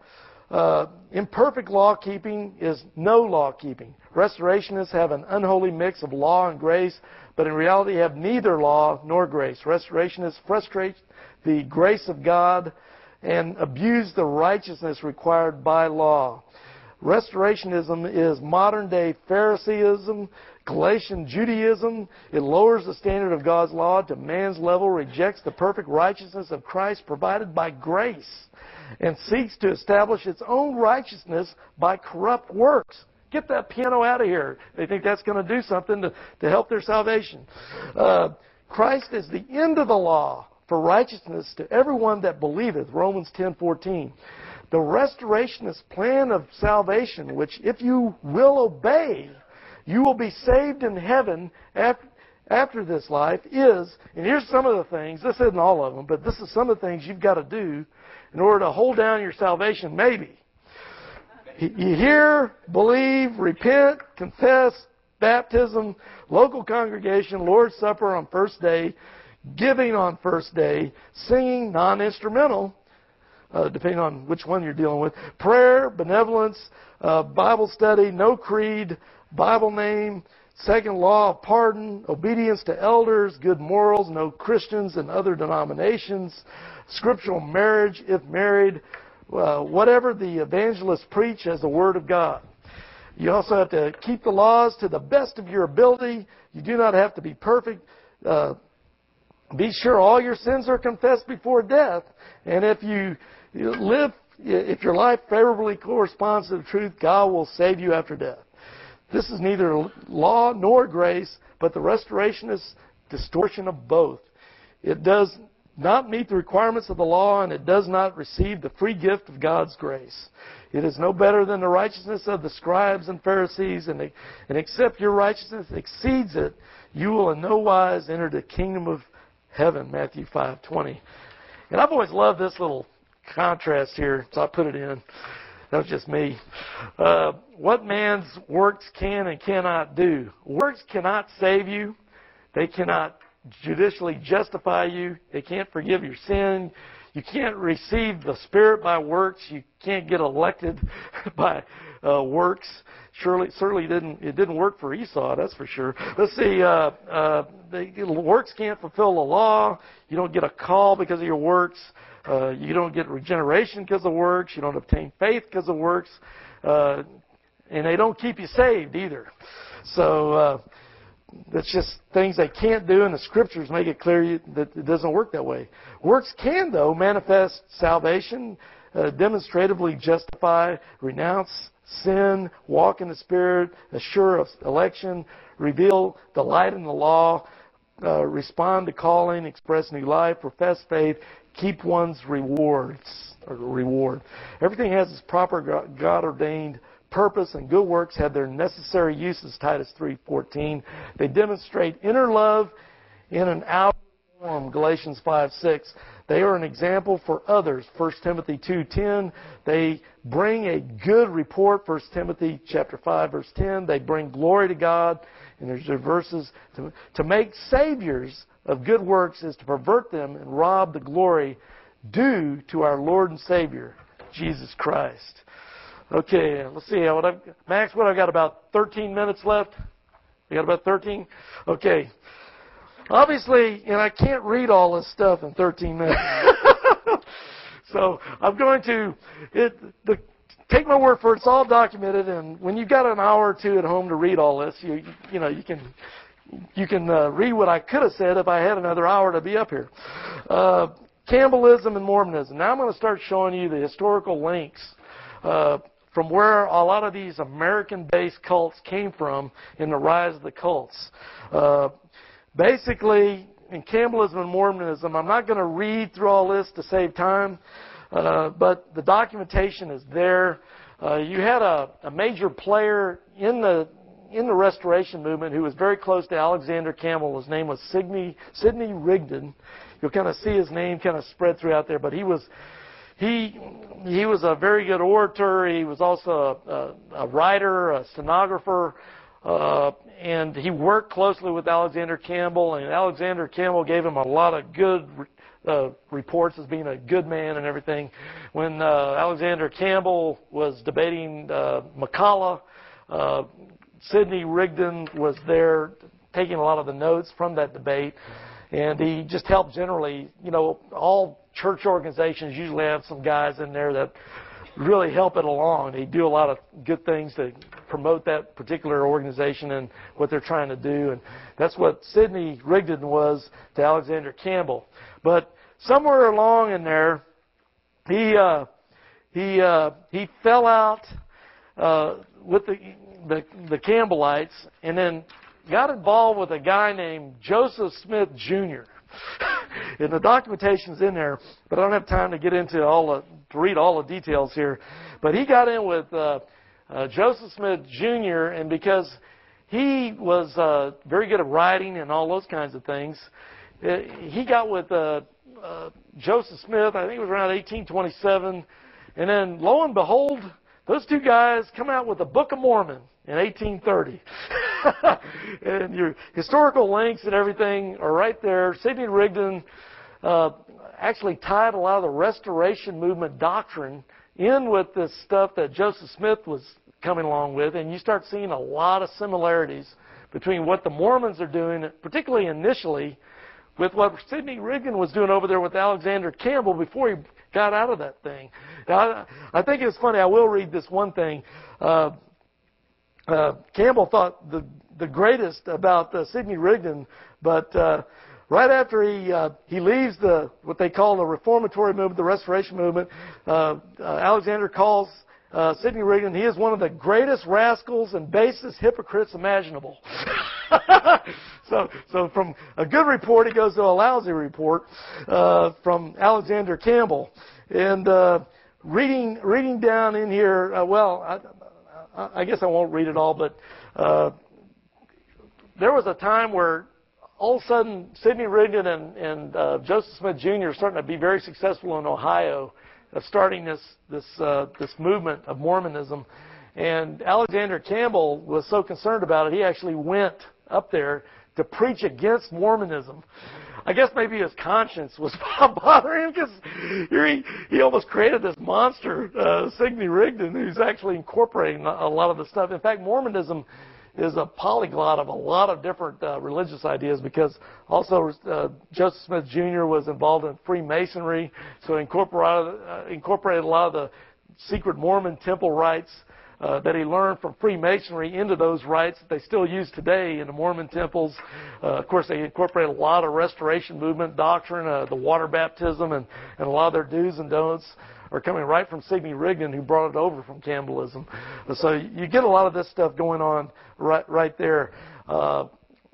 Uh, imperfect law keeping is no law keeping. Restorationists have an unholy mix of law and grace, but in reality have neither law nor grace. Restorationists frustrate the grace of God and abuse the righteousness required by law. Restorationism is modern-day Phariseeism, Galatian Judaism. It lowers the standard of God's law to man's level, rejects the perfect righteousness of Christ provided by grace, and seeks to establish its own righteousness by corrupt works. Get that piano out of here. They think that's going to do something to, to help their salvation. Uh, Christ is the end of the law for righteousness to everyone that believeth, Romans ten fourteen. The restorationist plan of salvation, which if you will obey, you will be saved in heaven after, after this life, is, and here's some of the things, this isn't all of them, but this is some of the things you've got to do in order to hold down your salvation, maybe. You hear, believe, repent, confess, baptism, local congregation, Lord's Supper on first day, giving on first day, singing non-instrumental, uh, depending on which one you're dealing with, prayer, benevolence, uh, Bible study, no creed, Bible name, second law of pardon, obedience to elders, good morals, no Christians and other denominations, scriptural marriage if married, uh, whatever the evangelists preach as the Word of God. You also have to keep the laws to the best of your ability. You do not have to be perfect. Uh, be sure all your sins are confessed before death. And if you, you live, if your life favorably corresponds to the truth, God will save you after death. This is neither law nor grace, but the restorationist distortion of both. It does not meet the requirements of the law, and it does not receive the free gift of God's grace. It is no better than the righteousness of the scribes and Pharisees, and, and except your righteousness exceeds it, you will in no wise enter the kingdom of heaven, Matthew five twenty. And I've always loved this little contrast here, so I put it in. That was just me. Uh, what man's works can and cannot do. Works cannot save you. They cannot judicially justify you. They can't forgive your sin. You can't receive the Spirit by works. You can't get elected by uh, works. Surely, certainly didn't. It didn't work for Esau. That's for sure. Let's see. Uh, uh, the works can't fulfill the law. You don't get a call because of your works. Uh, you don't get regeneration because of works. You don't obtain faith because of works. Uh, and they don't keep you saved either. So uh, that's just things they can't do, and the Scriptures make it clear that it doesn't work that way. Works can, though, manifest salvation, uh, demonstratively justify, renounce sin, walk in the Spirit, assure of election, reveal the light in the law, uh, respond to calling, express new life, profess faith, keep one's rewards or reward. Everything has its proper God-ordained purpose, and good works have their necessary uses, Titus three fourteen. They demonstrate inner love in an outer form, Galatians five six. They are an example for others, First Timothy two ten. They bring a good report, First Timothy chapter five, verse ten. They bring glory to God. And there's verses to, to make saviors of good works is to pervert them and rob the glory due to our Lord and Savior, Jesus Christ. Okay, let's see. What I've, Max, what I've got about thirteen minutes left? You got about thirteen? Okay. Obviously, you know, I can't read all this stuff in thirteen minutes. So I'm going to it, the, take my word for it. It's all documented, and when you've got an hour or two at home to read all this, you you know you can you can uh, read what I could have said if I had another hour to be up here. Uh, Campbellism and Mormonism. Now I'm going to start showing you the historical links uh, from where a lot of these American-based cults came from in the rise of the cults. Uh, basically, in Campbellism and Mormonism, I'm not going to read through all this to save time, uh, but the documentation is there. Uh, you had a, a major player in the in the Restoration movement who was very close to Alexander Campbell. His name was Sidney, Sidney Rigdon. You'll kind of see his name kind of spread throughout there, but he was he he was a very good orator. He was also a, a, a writer, a stenographer, uh, and he worked closely with Alexander Campbell. And Alexander Campbell gave him a lot of good uh, reports as being a good man and everything. When uh, Alexander Campbell was debating uh, McCullough, uh, Sidney Rigdon was there taking a lot of the notes from that debate, and he just helped generally. You know, all church organizations usually have some guys in there that really help it along. They do a lot of good things to promote that particular organization and what they're trying to do, and that's what Sidney Rigdon was to Alexander Campbell. But somewhere along in there, he uh, he uh, he fell out uh, with the, the the Campbellites, and then got involved with a guy named Joseph Smith Junior And the documentation's in there, but I don't have time to get into all the to read all the details here. But he got in with uh, uh, Joseph Smith Junior, and because he was uh, very good at writing and all those kinds of things, uh, he got with uh, uh, Joseph Smith. I think it was around eighteen twenty-seven, and then lo and behold, those two guys come out with the Book of Mormon in eighteen thirty. And your historical links and everything are right there. Sidney Rigdon uh, actually tied a lot of the Restoration Movement doctrine in with this stuff that Joseph Smith was coming along with, and you start seeing a lot of similarities between what the Mormons are doing, particularly initially, with what Sidney Rigdon was doing over there with Alexander Campbell before he got out of that thing. Now, I, I think it's funny. I will read this one thing. Uh, Uh, Campbell thought the the greatest about uh, Sidney Rigdon, but uh, right after he uh, he leaves the what they call the Reformatory movement, the Restoration movement, uh, uh, Alexander calls uh, Sidney Rigdon, he is one of the greatest rascals and basest hypocrites imaginable. so so from a good report, he goes to a lousy report uh, from Alexander Campbell, and uh, reading reading down in here, uh, well. I, I guess I won't read it all, but uh, there was a time where all of a sudden Sidney Rigdon and, and uh, Joseph Smith Junior are starting to be very successful in Ohio, of starting this this uh, this movement of Mormonism. And Alexander Campbell was so concerned about it, he actually went up there to preach against Mormonism. I guess maybe his conscience was bothering him, because he, he almost created this monster, uh, Sidney Rigdon, who's actually incorporating a lot of the stuff. In fact, Mormonism is a polyglot of a lot of different uh, religious ideas, because also uh, Joseph Smith Junior was involved in Freemasonry, so incorporated, uh, incorporated a lot of the secret Mormon temple rites Uh, that he learned from Freemasonry into those rites that they still use today in the Mormon temples. Uh, of course, they incorporate a lot of Restoration Movement doctrine, uh, the water baptism, and, and a lot of their do's and don'ts are coming right from Sidney Rigdon, who brought it over from Campbellism. So you get a lot of this stuff going on right, right there. Uh,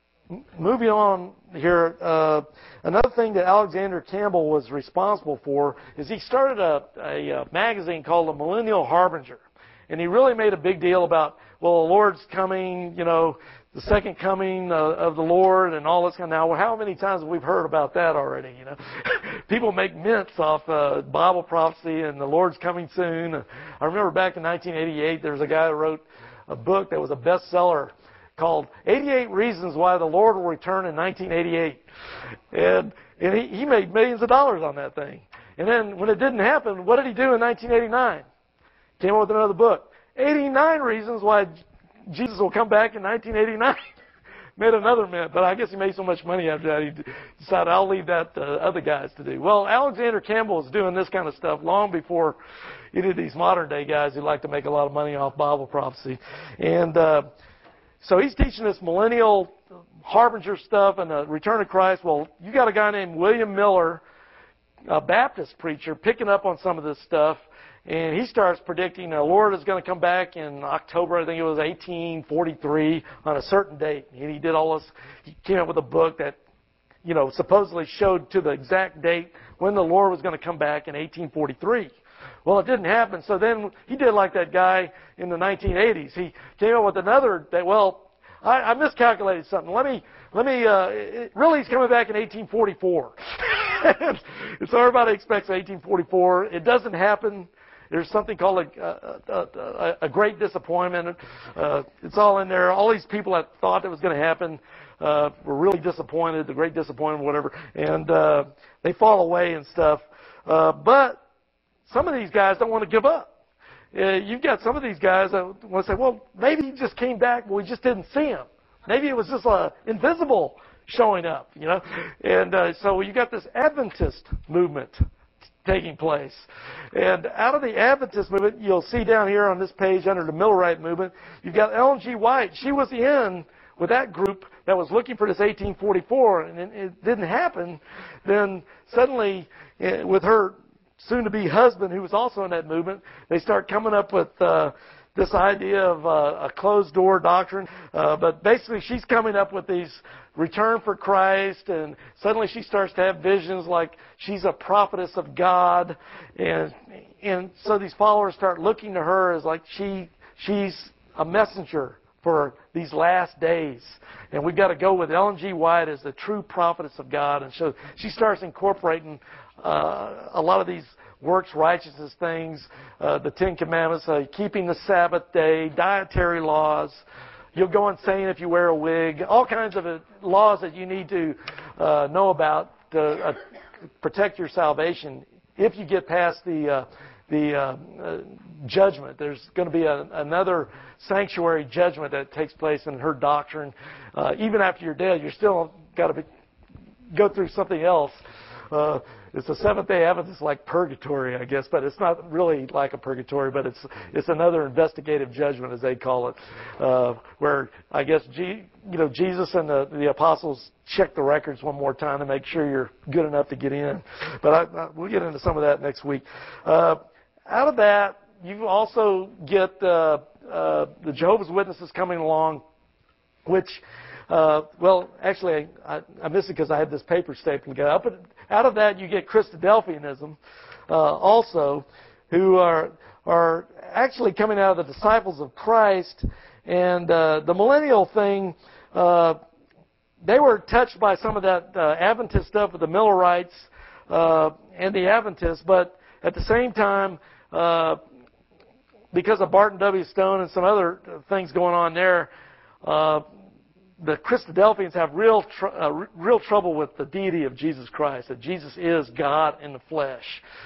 moving on here, uh, another thing that Alexander Campbell was responsible for is he started a, a, a magazine called the Millennial Harbinger. And he really made a big deal about, well, the Lord's coming, you know, the second coming uh, of the Lord and all this kind of. Now, how many times have we heard about that already? You know, people make mints off uh, Bible prophecy and the Lord's coming soon. I remember back in nineteen eighty-eight, there was a guy who wrote a book that was a bestseller called eighty-eight Reasons Why the Lord Will Return in nineteen eighty-eight. And, and he, he made millions of dollars on that thing. And then when it didn't happen, what did he do in nineteen eighty-nine? Came up with another book. eighty-nine Reasons Why Jesus Will Come Back in nineteen eighty-nine. Made another mint, but I guess he made so much money after that, he decided, I'll leave that to other guys to do. Well, Alexander Campbell was doing this kind of stuff long before any of these modern day guys who like to make a lot of money off Bible prophecy. And uh, so he's teaching this millennial harbinger stuff and the return of Christ. Well, you got a guy named William Miller, a Baptist preacher, picking up on some of this stuff. And he starts predicting the Lord is going to come back in October, I think it was eighteen forty-three, on a certain date. And he did all this. He came up with a book that, you know, supposedly showed to the exact date when the Lord was going to come back in eighteen forty-three. Well, it didn't happen. So then he did like that guy in the nineteen eighties. He came up with another that, well, I, I miscalculated something. Let me, let me, uh, it, really he's coming back in eighteen forty-four. And so everybody expects eighteen forty-four. It doesn't happen. there's something called a, a, a, a great disappointment. Uh, it's all in there. All these people that thought it was going to happen uh, were really disappointed, the great disappointment, whatever, and uh, they fall away and stuff. Uh, but some of these guys don't want to give up. Uh, you've got some of these guys that want to say, well, maybe he just came back, but we just didn't see him. Maybe it was just uh, invisible showing up, you know. And uh, so you got this Adventist movement taking place. And out of the Adventist movement, you'll see down here on this page under the Millerite movement, you've got Ellen G. White. She was in with that group that was looking for this eighteen forty-four, and it didn't happen. Then suddenly, with her soon-to-be husband, who was also in that movement, they start coming up with uh, this idea of uh, a closed-door doctrine. Uh, but basically, she's coming up with these return for Christ, and suddenly she starts to have visions like she's a prophetess of God, and and so these followers start looking to her as like she she's a messenger for these last days. And we've got to go with Ellen G. White as the true prophetess of God. And so she starts incorporating uh, a lot of these works righteousness things, uh, the Ten Commandments, uh, keeping the Sabbath day, dietary laws. You'll go insane if you wear a wig. All kinds of uh, laws that you need to uh, know about to uh, protect your salvation if you get past the uh, the uh, uh, judgment. There's going to be a, another sanctuary judgment that takes place in her doctrine. Uh, even after you're dead, you're still got to be, go through something else. Uh, it's a Seventh-day Adventist like purgatory, I guess, but it's not really like a purgatory, but it's it's another investigative judgment, as they call it, uh, where I guess G, you know Jesus and the, the apostles check the records one more time to make sure you're good enough to get in. But I, I, we'll get into some of that next week. Uh, out of that, you also get uh, uh, the Jehovah's Witnesses coming along, which, uh, well, actually, I, I missed it because I had this paper stapled together. But out of that, you get Christadelphianism uh, also, who are are actually coming out of the disciples of Christ. And uh, the millennial thing, uh, they were touched by some of that uh, Adventist stuff with the Millerites uh, and the Adventists, but at the same time, uh, because of Barton W. Stone and some other things going on there, uh, the Christadelphians have real tr- uh, real trouble with the deity of Jesus Christ, that Jesus is God in the flesh.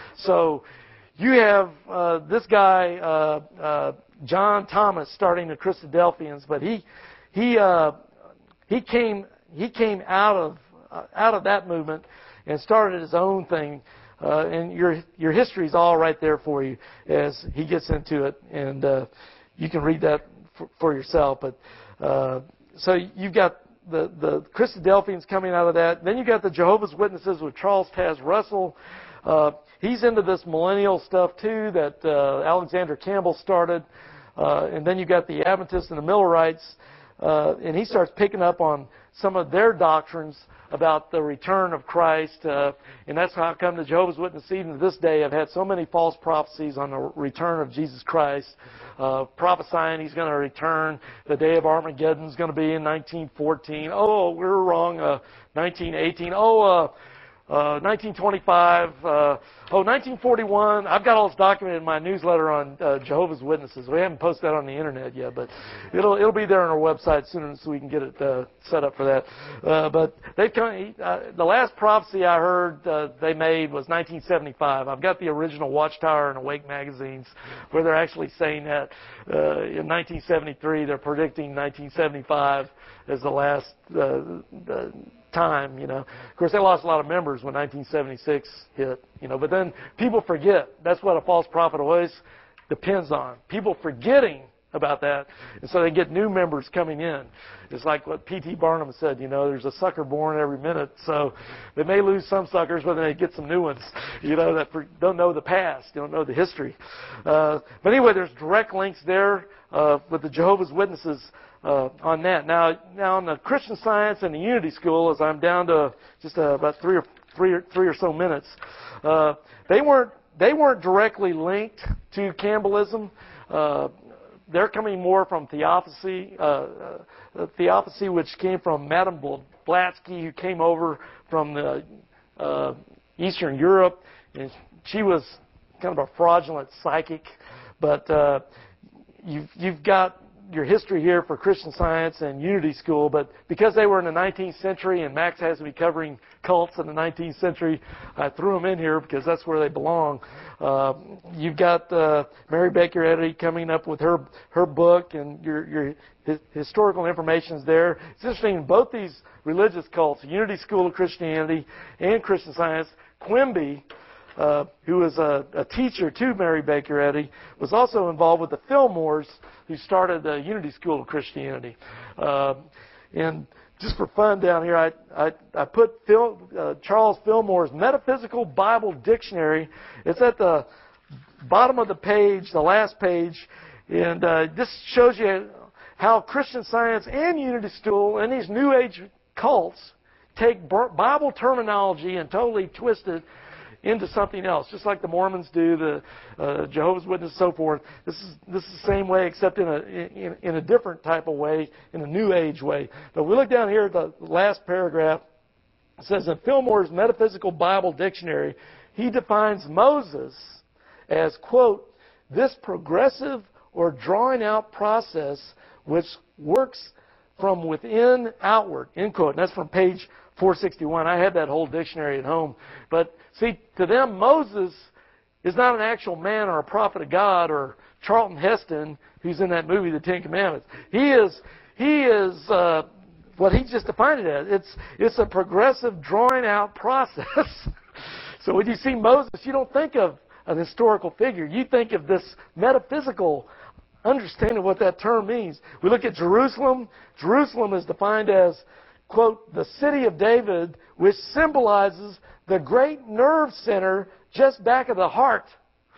So you have uh, this guy, uh, uh, John Thomas, starting the Christadelphians, but he he uh, he came he came out of uh, out of that movement and started his own thing. Uh, and your your history is all right there for you as he gets into it, and uh, you can read that for, for yourself. But uh, so you've got the the Christadelphians coming out of that. Then you got the Jehovah's Witnesses with Charles Taz Russell. Uh, he's into this millennial stuff too that uh, Alexander Campbell started, uh, and then you got the Adventists and the Millerites, uh, and he starts picking up on some of their doctrines about the return of Christ, uh, and that's how come the Jehovah's Witnesses even to this day have had so many false prophecies on the return of Jesus Christ, uh, prophesying He's going to return. The day of Armageddon is going to be in nineteen fourteen. Oh, we were wrong. Uh, nineteen eighteen. Oh, uh, uh, nineteen twenty-five. Uh, oh, nineteen forty-one. I've got all this documented in my newsletter on uh, Jehovah's Witnesses. We haven't posted that on the internet yet, but it'll it'll be there on our website soon, so we can get it uh, set up for that. Uh, but they've come. Uh, the last prophecy I heard uh, they made was nineteen seventy-five. I've got the original Watchtower and Awake magazines where they're actually saying that uh, in nineteen seventy-three they're predicting nineteen seventy-five as the last uh, the time. You know, of course they lost a lot of members when nineteen seventy-six hit. You know, but then people forget. That's what a false prophet always depends on. People forgetting about that, and so they get new members coming in. It's like what P T Barnum said, you know, there's a sucker born every minute, so they may lose some suckers, but they get some new ones, you know, that don't know the past, don't know the history. Uh, but anyway, there's direct links there uh, with the Jehovah's Witnesses uh, on that. Now, now on the Christian Science and the Unity School, as I'm down to just uh, about three or three or three or so minutes, uh, they weren't they weren't directly linked to Campbellism. Uh, They're coming more from Theosophy, uh, uh, Theosophy, which came from Madame Blavatsky, who came over from the, uh, Eastern Europe, and she was kind of a fraudulent psychic. But uh, you've, you've got your history here for Christian Science and Unity School, but because they were in the nineteenth century and Max has to be covering cults in the nineteenth century, I threw them in here because that's where they belong. Uh, you've got uh, Mary Baker Eddy coming up with her her book, and your your his, historical information is there. It's interesting, both these religious cults, Unity School of Christianity and Christian Science, Quimby, Uh, who was a, a teacher to Mary Baker Eddy, was also involved with the Fillmores, who started the Unity School of Christianity. Uh, and just for fun down here, I, I, I put Phil, uh, Charles Fillmore's Metaphysical Bible Dictionary. It's at the bottom of the page, the last page, and uh, this shows you how Christian Science and Unity School and these New Age cults take Bible terminology and totally twist it into something else, just like the Mormons do, the uh, Jehovah's Witnesses, so forth. This is this is the same way, except in a in, in a different type of way, in a New Age way. But we look down here at the last paragraph. It says in Fillmore's Metaphysical Bible Dictionary, he defines Moses as, quote, this progressive or drawing out process which works from within outward, end quote. And that's from page four sixty-one. I had that whole dictionary at home. But see, to them, Moses is not an actual man or a prophet of God, or Charlton Heston, who's in that movie, The Ten Commandments. He is, he is uh, what he just defined it as. It's, it's a progressive, drawing out process. So when you see Moses, you don't think of an historical figure. You think of this metaphysical understanding of what that term means. We look at Jerusalem. Jerusalem is defined as, quote, the city of David, which symbolizes the great nerve center just back of the heart.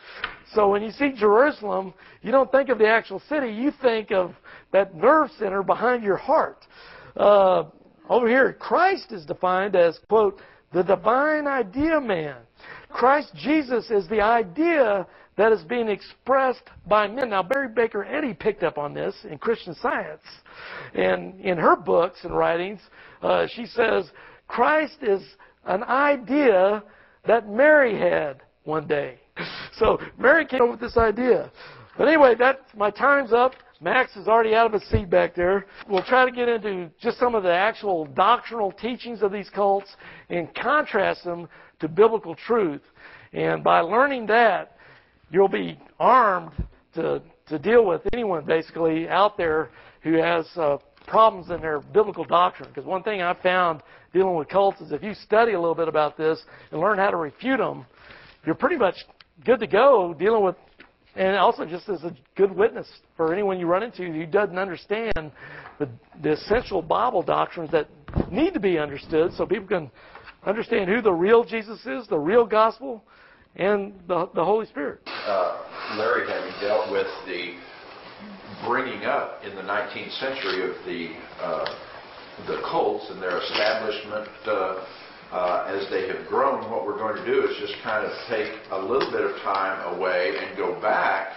So when you see Jerusalem, you don't think of the actual city. You think of that nerve center behind your heart. Uh, over here, Christ is defined as, quote, the divine idea man. Christ Jesus is the idea that is being expressed by men. Now, Mary Baker Eddy picked up on this in Christian Science. And in her books and writings, uh, she says, Christ is an idea that Mary had one day. So Mary came up with this idea. But anyway, that, my time's up. Max is already out of his seat back there. We'll try to get into just some of the actual doctrinal teachings of these cults and contrast them to biblical truth. And by learning that, you'll be armed to, to deal with anyone basically out there who has uh, problems in their biblical doctrine. Because one thing I've found dealing with cults is if you study a little bit about this and learn how to refute them, you're pretty much good to go dealing with, and also just as a good witness for anyone you run into who doesn't understand the, the essential Bible doctrines that need to be understood so people can understand who the real Jesus is, the real gospel, and the, the Holy Spirit. Uh, Larry, having dealt with the bringing up in the nineteenth century of the uh, the cults and their establishment uh, uh, as they have grown, what we're going to do is just kind of take a little bit of time away and go back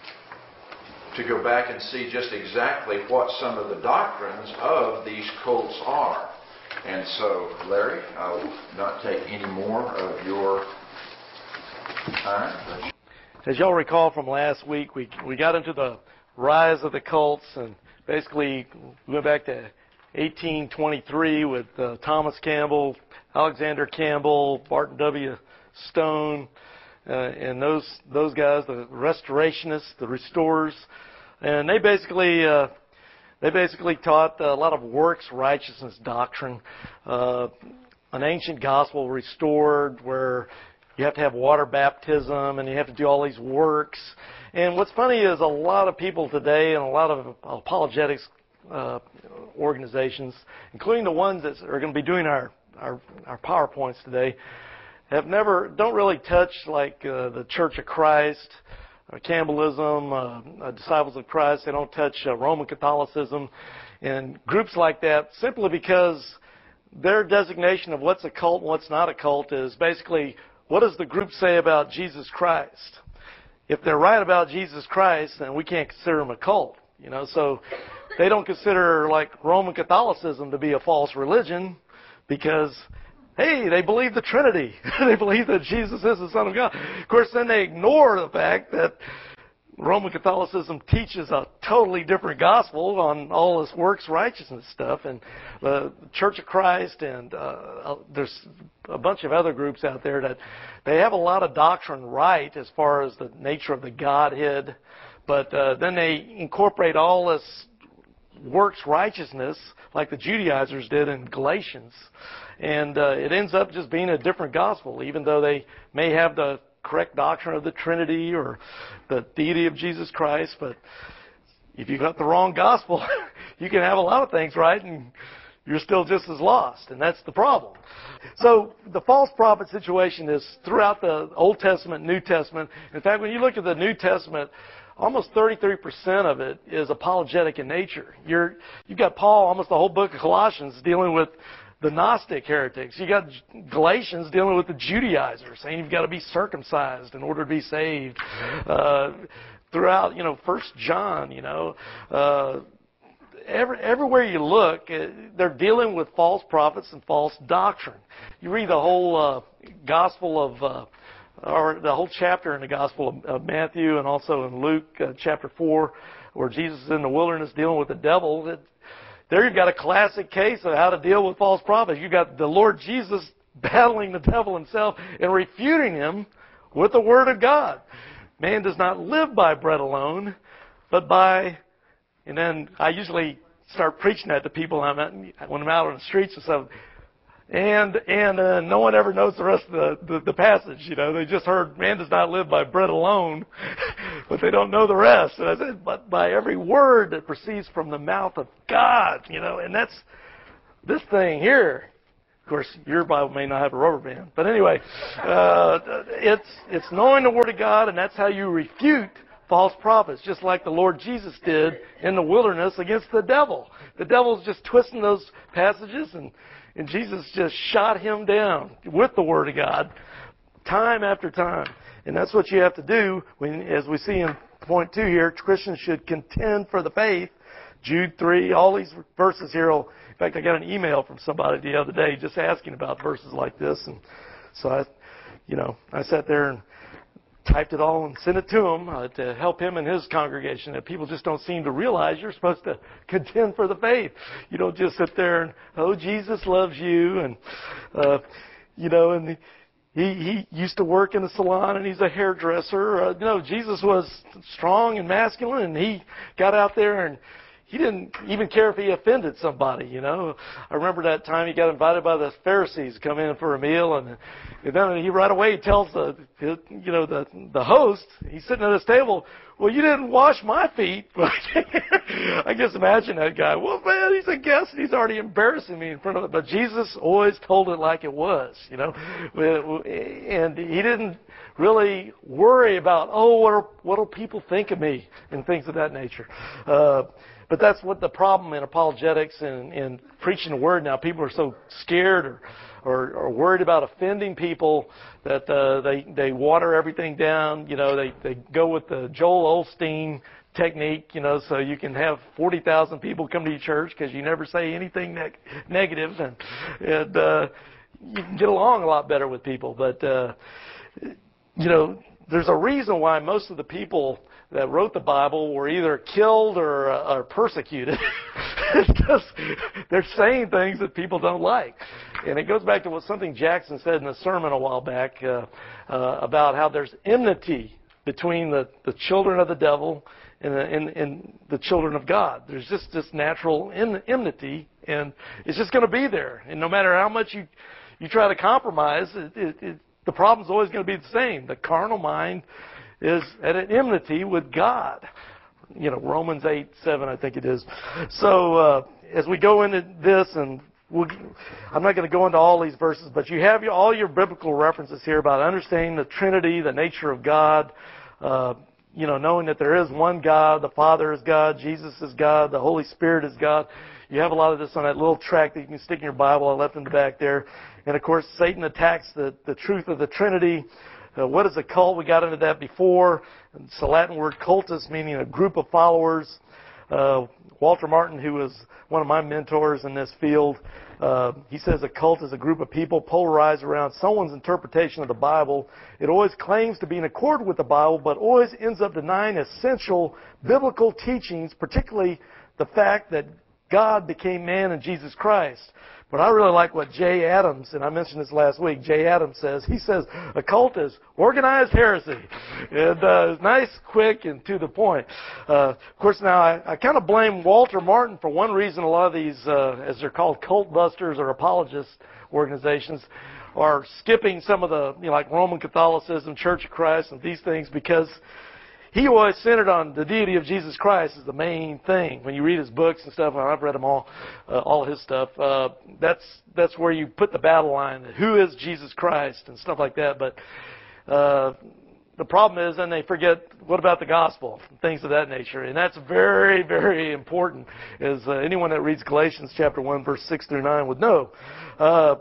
to go back and see just exactly what some of the doctrines of these cults are. And so, Larry, I will not take any more of your time. As y'all recall from last week, we we got into the rise of the cults, and basically we went back to eighteen twenty-three with uh, Thomas Campbell, Alexander Campbell, Barton W. Stone, uh, and those those guys, the restorationists, the restorers, and they basically uh, they basically taught a lot of works righteousness doctrine, uh, an ancient gospel restored where you have to have water baptism and you have to do all these works. And what's funny is a lot of people today and a lot of apologetics uh, organizations, including the ones that are going to be doing our, our, our PowerPoints today, have never, don't really touch like uh, the Church of Christ, uh, Campbellism, uh, uh, Disciples of Christ. They don't touch uh, Roman Catholicism and groups like that simply because their designation of what's a cult and what's not a cult is basically, what does the group say about Jesus Christ? If they're right about Jesus Christ, then we can't consider them a cult. You know, so they don't consider like Roman Catholicism to be a false religion because hey, they believe the Trinity. They believe that Jesus is the Son of God. Of course, then they ignore the fact that Roman Catholicism teaches a totally different gospel on all this works righteousness stuff, and the Church of Christ, and uh, there's a bunch of other groups out there that they have a lot of doctrine right as far as the nature of the Godhead, but uh, then they incorporate all this works righteousness like the Judaizers did in Galatians, and uh, it ends up just being a different gospel, even though they may have the correct doctrine of the Trinity or the deity of Jesus Christ. But if you got the wrong gospel, you can have a lot of things right and you're still just as lost, and that's the problem. So the false prophet situation is throughout the Old Testament, New Testament. In fact, when you look at the New Testament, almost thirty-three percent of it is apologetic in nature. You're, you've got Paul, almost the whole book of Colossians, dealing with the Gnostic heretics. You got Galatians dealing with the Judaizers, saying you've got to be circumcised in order to be saved. Uh, throughout, you know, First John, you know, uh, every, everywhere you look, uh, they're dealing with false prophets and false doctrine. You read the whole uh, Gospel of, uh, or the whole chapter in the Gospel of, of Matthew, and also in Luke uh, chapter four, where Jesus is in the wilderness dealing with the devil. It, There you've got a classic case of how to deal with false prophets. You've got the Lord Jesus battling the devil himself and refuting him with the Word of God. Man does not live by bread alone, but by, and then I usually start preaching that to people when I'm out, when I'm out on the streets and stuff. And and uh, no one ever knows the rest of the, the, the passage. You know, they just heard, man does not live by bread alone, but they don't know the rest. And I said, but by every word that proceeds from the mouth of God, you know, and that's this thing here. Of course, your Bible may not have a rubber band. But anyway, uh, it's it's knowing the Word of God, and that's how you refute false prophets, just like the Lord Jesus did in the wilderness against the devil. The devil's just twisting those passages, and And Jesus just shot him down with the Word of God time after time. And that's what you have to do when, as we see in point two here, Christians should contend for the faith. Jude three, all these verses here. Will, in fact, I got an email from somebody the other day just asking about verses like this. And so I, you know, I sat there and typed it all and sent it to him uh, to help him and his congregation. That people just don't seem to realize you're supposed to contend for the faith. You don't just sit there and, oh, Jesus loves you, and uh, you know, and he he used to work in a salon and he's a hairdresser. Uh, no, Jesus was strong and masculine, and he got out there and he didn't even care if he offended somebody, you know. I remember that time he got invited by the Pharisees to come in for a meal, and, and then he right away tells the, you know, the the host, he's sitting at his table, well, you didn't wash my feet. I just imagine that guy. Well, man, he's a guest, and he's already embarrassing me in front of it. But Jesus always told it like it was, you know. And he didn't really worry about, oh, what are, what'll people think of me, and things of that nature. Uh, But that's what the problem in apologetics and, and preaching the Word now. People are so scared or, or, or worried about offending people that uh, they they water everything down. You know, they, they go with the Joel Osteen technique, you know, so you can have forty thousand people come to your church because you never say anything neg- negative, and, and uh, you can get along a lot better with people. But, uh, you know, there's a reason why most of the people that wrote the Bible were either killed or, uh, or persecuted. It's just they're saying things that people don't like. And it goes back to what something Jackson said in a sermon a while back uh, uh, about how there's enmity between the, the children of the devil and the, and, and the children of God. There's just this natural en- enmity, and it's just going to be there. And no matter how much you, you try to compromise, it, it, it, the problem's always going to be the same. The carnal mind is at an enmity with God. You know, Romans eight seven, I think it is. So uh, as we go into this, and we'll, I'm not going to go into all these verses, but you have your, all your biblical references here about understanding the Trinity, the nature of God, uh, you know, knowing that there is one God, the Father is God, Jesus is God, the Holy Spirit is God. You have a lot of this on that little tract that you can stick in your Bible. I left in the back there. And, of course, Satan attacks the, the truth of the Trinity. Uh, what is a cult? We got into that before. It's the Latin word cultus, meaning a group of followers. Uh, Walter Martin, who was one of my mentors in this field, uh, he says a cult is a group of people polarized around someone's interpretation of the Bible. It always claims to be in accord with the Bible, but always ends up denying essential biblical teachings, particularly the fact that God became man in Jesus Christ. But I really like what Jay Adams, and I mentioned this last week, Jay Adams says. He says a cult is organized heresy. And uh, it's nice, quick, and to the point. Uh, of course, now I, I kind of blame Walter Martin for one reason. A lot of these, uh, as they're called, cult busters or apologist organizations are skipping some of the, you know, like Roman Catholicism, Church of Christ, and these things because he always centered on the deity of Jesus Christ as the main thing. When you read his books and stuff, and I've read them all, uh, all of his stuff, uh, that's that's where you put the battle line. Who is Jesus Christ and stuff like that. But uh, the problem is, then they forget, what about the gospel? Things of that nature. And that's very, very important, as uh, anyone that reads Galatians chapter one, verse six through nine would know. Uh,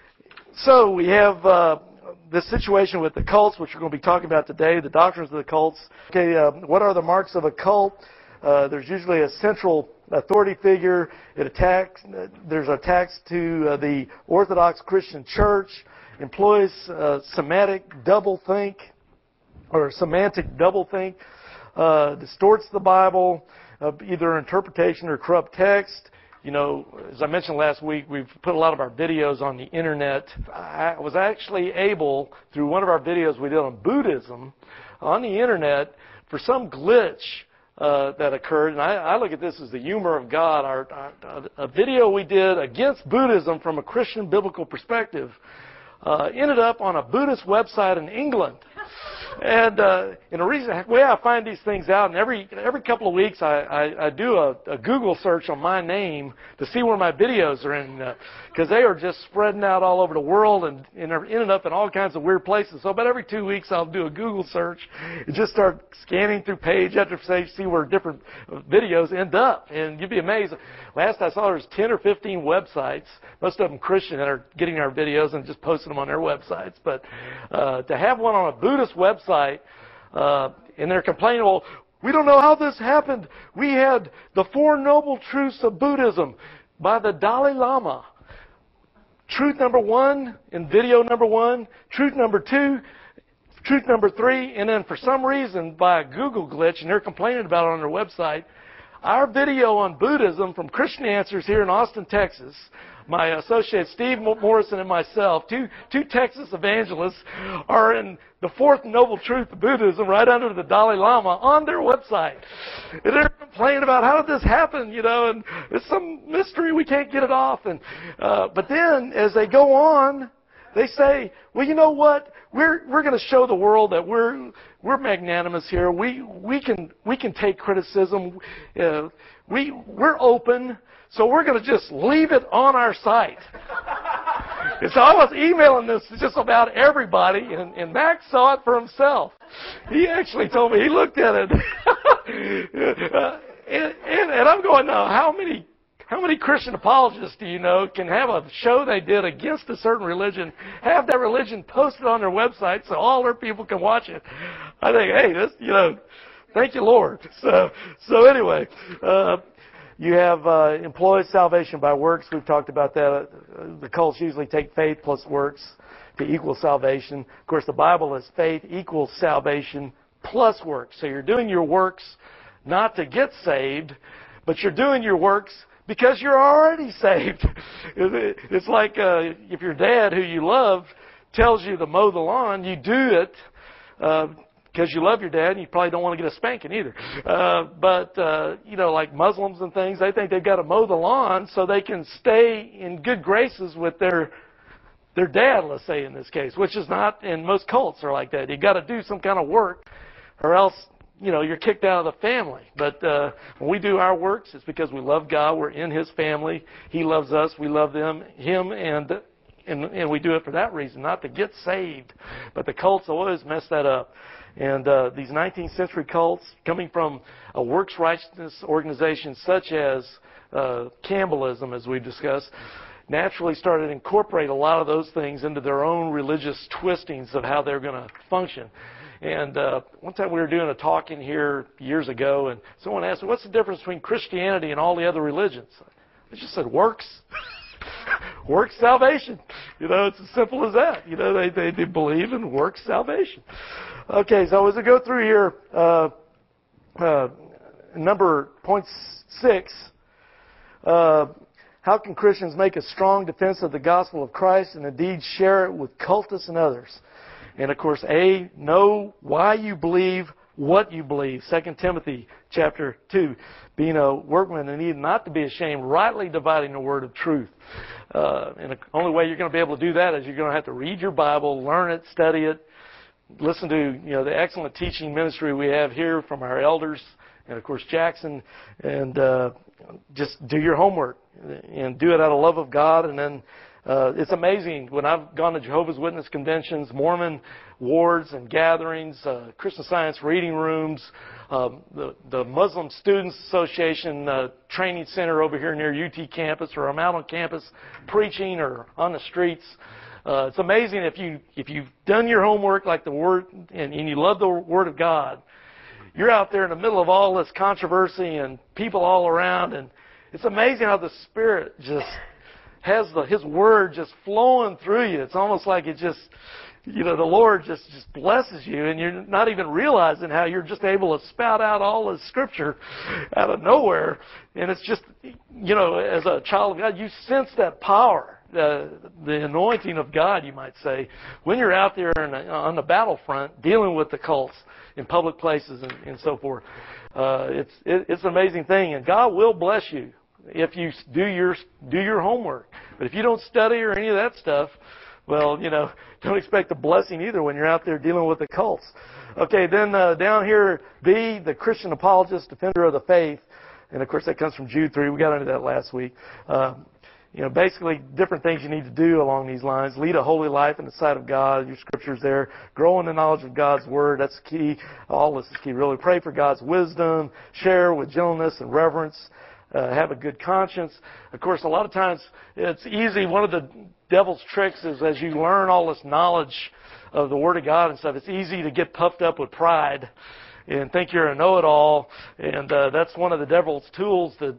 so we have Uh, this situation with the cults, which we're going to be talking about today, the doctrines of the cults. Okay, uh, what are the marks of a cult? Uh, there's usually a central authority figure. It attacks. Uh, there's attacks to uh, the Orthodox Christian Church. Employs uh, semantic doublethink or semantic doublethink. Uh, distorts the Bible, uh, either interpretation or corrupt text. You know, as I mentioned last week, we've put a lot of our videos on the internet. I was actually able, through one of our videos we did on Buddhism, on the internet, for some glitch uh, that occurred, and I, I look at this as the humor of God, our, our, a video we did against Buddhism from a Christian biblical perspective uh, ended up on a Buddhist website in England. And uh, and the reason, the way I find these things out, and every every couple of weeks I, I, I do a, a Google search on my name to see where my videos are in, because uh, they are just spreading out all over the world and, and they're ending up in all kinds of weird places. So about every two weeks I'll do a Google search and just start scanning through page after page, see where different videos end up. And you'd be amazed. Last I saw there was ten or fifteen websites, most of them Christian, that are getting our videos and just posting them on their websites. But uh, to have one on a Buddhist website, uh, and they're complaining, well, we don't know how this happened. We had the Four Noble Truths of Buddhism by the Dalai Lama. Truth number one in video number one, truth number two, truth number three, and then for some reason, by a Google glitch, and they're complaining about it on their website, our video on Buddhism from Christian Answers here in Austin, Texas, my associate Steve Morrison and myself, two, two Texas evangelists, are in the Fourth Noble Truth of Buddhism right under the Dalai Lama on their website. And they're complaining about how did this happen, you know, and it's some mystery, we can't get it off. And uh, but then as they go on, they say, well, you know what? We're we're going to show the world that we're we're magnanimous here. We we can we can take criticism. Uh, we we're open, so we're going to just leave it on our site. And so I was emailing this to just about everybody, and, and Max saw it for himself. He actually told me he looked at it, uh, and, and and I'm going, now how many? How many Christian apologists do you know can have a show they did against a certain religion, have that religion posted on their website so all their people can watch it? I think, hey, this, you know, thank you, Lord. So, so anyway, uh, you have uh, employed salvation by works. We've talked about that. Uh, the cults usually take faith plus works to equal salvation. Of course, the Bible is faith equals salvation plus works. So you're doing your works not to get saved, but you're doing your works because you're already saved. It's like uh, if your dad, who you love, tells you to mow the lawn, you do it uh, because you love your dad, and you probably don't want to get a spanking either. Uh, but, uh, you know, like Muslims and things, they think they've got to mow the lawn so they can stay in good graces with their their dad, let's say in this case, which is not, and most cults are like that. You've got to do some kind of work or else, you know, you're kicked out of the family. But uh, when we do our works, it's because we love God. We're in His family. He loves us. We love them, Him, and and and we do it for that reason, not to get saved. But the cults always mess that up. And uh, these nineteenth century cults, coming from a works righteousness organization such as uh, Campbellism, as we've discussed, naturally started to incorporate a lot of those things into their own religious twistings of how they're going to function. And uh, one time we were doing a talk in here years ago, and someone asked me, what's the difference between Christianity and all the other religions? I just said, works. Works salvation. You know, it's as simple as that. You know, they, they, they believe in works salvation. Okay, so as I go through here, uh, uh, number point six, uh, how can Christians make a strong defense of the gospel of Christ and indeed share it with cultists and others? And of course, A, know why you believe what you believe. Second Timothy chapter two, being a workman and need not to be ashamed, rightly dividing the word of truth. Uh, and the only way you're going to be able to do that is you're going to have to read your Bible, learn it, study it, listen to you know the excellent teaching ministry we have here from our elders, and of course Jackson, and uh, just do your homework and do it out of love of God. And then uh, it's amazing when I've gone to Jehovah's Witness conventions, Mormon wards and gatherings, uh, Christian Science reading rooms, um, the, the Muslim Students Association uh, training center over here near U T campus, or I'm out on campus preaching or on the streets. Uh, it's amazing if you if you've done your homework like the Word and, and you love the Word of God. You're out there in the middle of all this controversy and people all around, and it's amazing how the Spirit just has the, His Word just flowing through you. It's almost like it just, you know, the Lord just, just blesses you, and you're not even realizing how you're just able to spout out all the Scripture out of nowhere. And it's just, you know, as a child of God, you sense that power, the, the anointing of God, you might say, when you're out there in a, on the battlefront dealing with the cults in public places and, and so forth. Uh, it's it, it's an amazing thing, and God will bless you if you do your do your homework. But if you don't study or any of that stuff, well, you know, don't expect a blessing either when you're out there dealing with the cults. Okay, then uh, down here, B, the Christian apologist, defender of the faith, and of course that comes from Jude three. We got into that last week. Uh, You know, basically different things you need to do along these lines. Lead a holy life in the sight of God. Your scriptures there. Grow in the knowledge of God's Word. That's key. All this is key, really. Pray for God's wisdom. Share with gentleness and reverence. Uh, have a good conscience. Of course, a lot of times it's easy. One of the devil's tricks is as you learn all this knowledge of the Word of God and stuff, it's easy to get puffed up with pride and think you're a know-it-all. And uh, that's one of the devil's tools to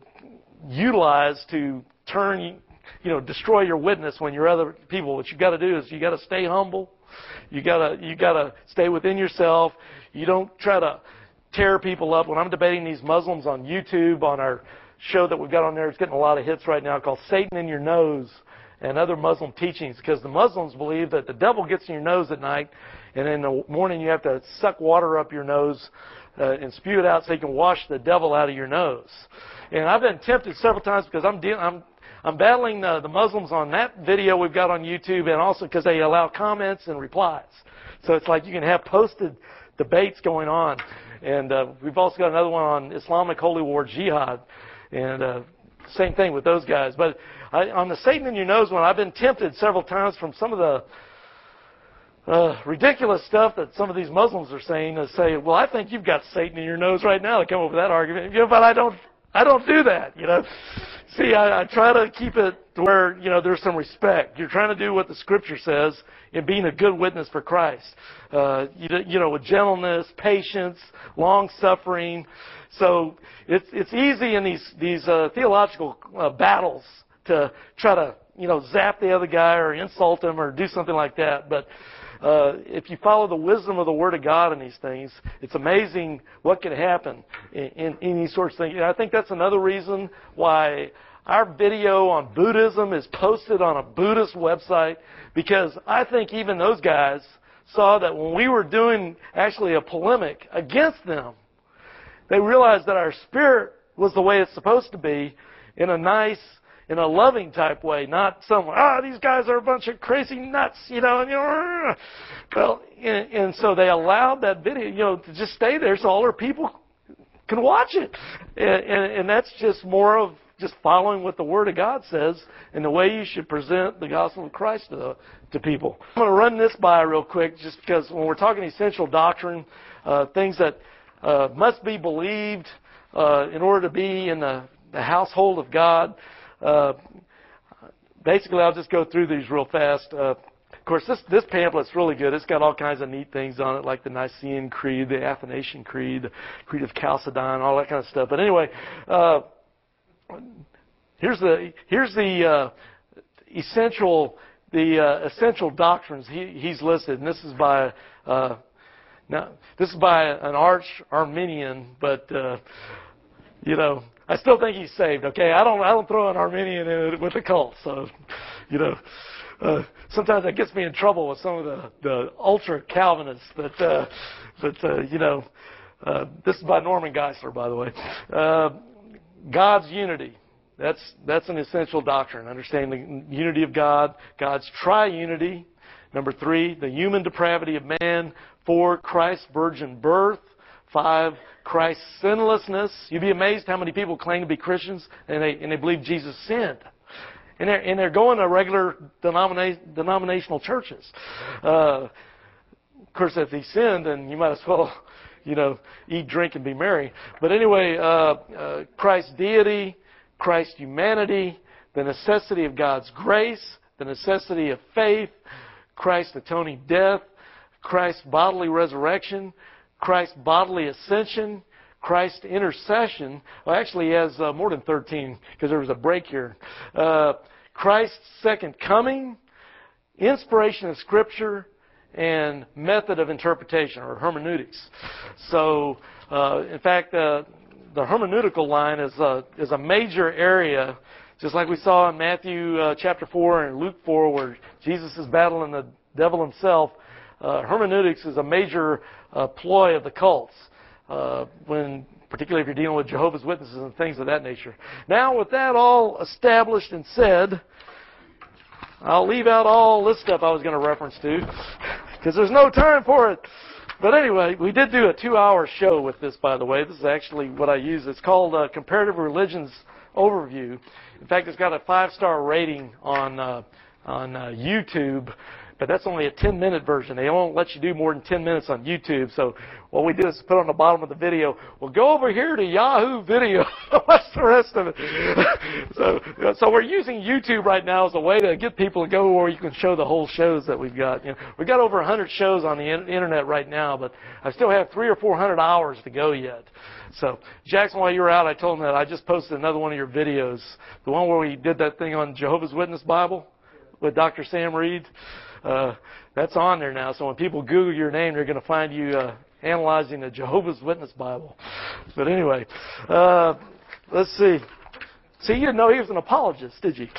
utilize to turn, you know, destroy your witness when you're other people. What you got to do is you got to stay humble. You got to you got to stay within yourself. You don't try to tear people up. When I'm debating these Muslims on YouTube, on our show that we've got on there, it's getting a lot of hits right now, called Satan in Your Nose and other Muslim teachings, because the Muslims believe that the devil gets in your nose at night, and in the morning you have to suck water up your nose uh, and spew it out so you can wash the devil out of your nose. And I've been tempted several times because I'm dealing, I'm I'm battling the, the Muslims on that video we've got on YouTube, and also because they allow comments and replies. So it's like you can have posted debates going on. And uh, we've also got another one on Islamic Holy War Jihad. And uh, same thing with those guys. But I, on the Satan in Your Nose one, I've been tempted several times from some of the uh, ridiculous stuff that some of these Muslims are saying to say, well, I think you've got Satan in your nose right now, to come up with that argument. You know, but I don't. I don't do that, you know. See, I, I try to keep it to where, you know, there's some respect. You're trying to do what the Scripture says in being a good witness for Christ. Uh, you, you know, with gentleness, patience, long-suffering. So it's it's easy in these, these uh, theological uh, battles to try to, you know, zap the other guy or insult him or do something like that. But Uh, if you follow the wisdom of the Word of God in these things, it's amazing what can happen in, in, in these sorts of things. And I think that's another reason why our video on Buddhism is posted on a Buddhist website, because I think even those guys saw that when we were doing actually a polemic against them, they realized that our spirit was the way it's supposed to be, in a nice, in a loving type way, not some, ah, these guys are a bunch of crazy nuts, you know. And, you know well, and, and so they allowed that video, you know, to just stay there so all their people can watch it. And, and, and that's just more of just following what the Word of God says and the way you should present the gospel of Christ to, the, to people. I'm going to run this by real quick, just because when we're talking essential doctrine, uh, things that uh, must be believed uh, in order to be in the, the household of God. Uh, basically, I'll just go through these real fast. Uh, Of course, this, this pamphlet's really good. It's got all kinds of neat things on it, like the Nicene Creed, the Athanasian Creed, the Creed of Chalcedon, all that kind of stuff. But anyway, uh, here's the here's the uh, essential the uh, essential doctrines he, he's listed, and this is by uh, now this is by an arch Arminian, but uh, you know, I still think he's saved. Okay, I don't I don't throw an Arminian in it with the cult, so you know. Uh, sometimes that gets me in trouble with some of the, the ultra Calvinists. But, uh, but uh, you know, uh, this is by Norman Geisler, by the way. Uh, God's unity. That's that's an essential doctrine. Understanding the unity of God, God's triunity. Number three, the human depravity of man. Four, Christ's virgin birth. Five, Christ's sinlessness. You'd be amazed how many people claim to be Christians and they and they believe Jesus sinned. And they're, and they're going to regular denomina- denominational churches. Uh, of course, if he sinned, then you might as well, you know, eat, drink, and be merry. But anyway, uh, uh, Christ's deity, Christ's humanity, the necessity of God's grace, the necessity of faith, Christ's atoning death, Christ's bodily resurrection, Christ's bodily ascension, Christ's intercession. Well, actually, he has uh, more than thirteen because there was a break here. Uh, Christ's second coming, inspiration of Scripture, and method of interpretation or hermeneutics. So, uh, in fact, uh, the hermeneutical line is a, is a major area, just like we saw in Matthew uh, chapter four and Luke four, where Jesus is battling the devil himself. Uh, hermeneutics is a major uh, ploy of the cults. Uh, when, particularly if you're dealing with Jehovah's Witnesses and things of that nature. Now, with that all established and said, I'll leave out all this stuff I was going to reference to, because there's no time for it. But anyway, we did do a two-hour show with this, by the way. This is actually what I use. It's called uh, Comparative Religions Overview. In fact, it's got a five-star rating on uh, on uh, YouTube. But that's only a ten-minute version. They won't let you do more than ten minutes on YouTube. So what we did is put on the bottom of the video, well, go over here to Yahoo Video. What's the rest of it? so, so we're using YouTube right now as a way to get people to go where you can show the whole shows that we've got. You know, we've got over one hundred shows on the internet right now, but I still have three or four hundred hours to go yet. So, Jackson, while you were out, I told him that I just posted another one of your videos, the one where we did that thing on Jehovah's Witness Bible with Doctor Sam Reed. Uh, that's on there now, so when people Google your name, they're going to find you uh, analyzing the Jehovah's Witness Bible. But anyway, uh, let's see. See, you didn't know he was an apologist, did you?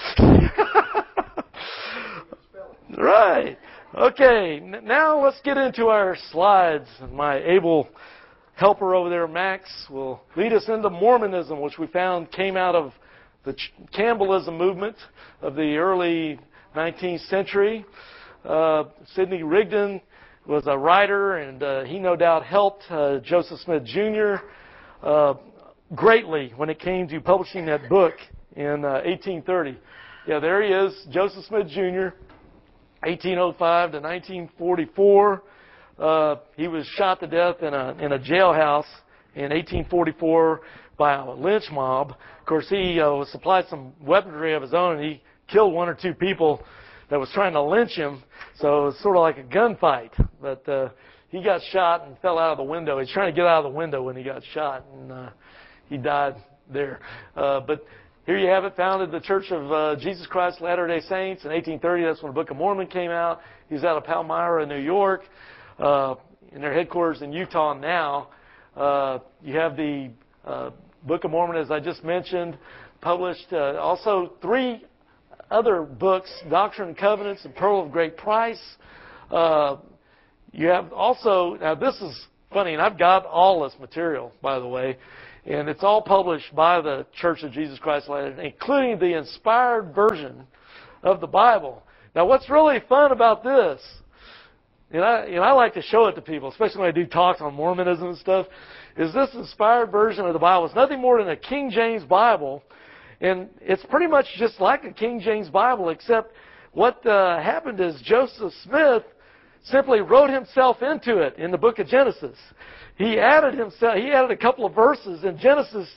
Right. Okay, now let's get into our slides. My able helper over there, Max, will lead us into Mormonism, which we found came out of the Campbellism movement of the early nineteenth century. Uh, Sidney Rigdon was a writer, and uh, he no doubt helped uh, Joseph Smith Junior Uh, greatly when it came to publishing that book in uh, eighteen thirty. Yeah, there he is, Joseph Smith Junior, eighteen oh five to nineteen forty-four. Uh, he was shot to death in a in a jailhouse in eighteen forty-four by a lynch mob. Of course, he uh, supplied some weaponry of his own, and he killed one or two people that was trying to lynch him. So it was sort of like a gunfight. But uh, he got shot and fell out of the window. He was trying to get out of the window when he got shot, and uh, he died there. Uh, but here you have it, founded the Church of uh, Jesus Christ of Latter-day Saints in eighteen thirty. That's when the Book of Mormon came out. He's out of Palmyra, New York, uh, in their headquarters in Utah now. Uh, you have the uh, Book of Mormon, as I just mentioned, published uh, also three other books, Doctrine and Covenants and Pearl of Great Price. Uh, you have also, now this is funny, and I've got all this material, by the way, and it's all published by the Church of Jesus Christ, including the inspired version of the Bible. Now, what's really fun about this, and I, and I like to show it to people, especially when I do talks on Mormonism and stuff, is this inspired version of the Bible. It's nothing more than a King James Bible. And it's pretty much just like a King James Bible, except what uh, happened is Joseph Smith simply wrote himself into it in the book of Genesis. He added himself. He added a couple of verses in Genesis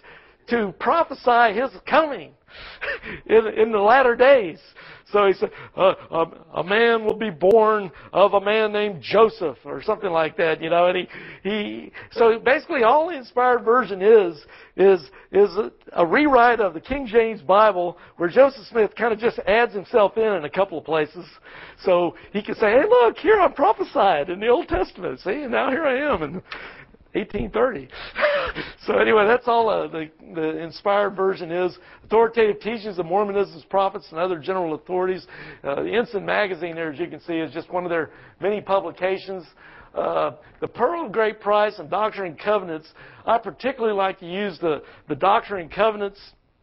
to prophesy His coming in, in the latter days. So he said, uh, a, a man will be born of a man named Joseph, or something like that, you know. And he, he so basically all the inspired version is is is a, a rewrite of the King James Bible, where Joseph Smith kind of just adds himself in in a couple of places, so he can say, hey, look, here I'm prophesied in the Old Testament. See, and now here I am in eighteen thirty. So anyway, that's all uh, the, the inspired version is. Authoritative teachings of Mormonism's prophets and other general authorities. Uh, the Ensign magazine there, as you can see, is just one of their many publications. Uh, the Pearl of Great Price and Doctrine and Covenants. I particularly like to use the, the Doctrine and Covenants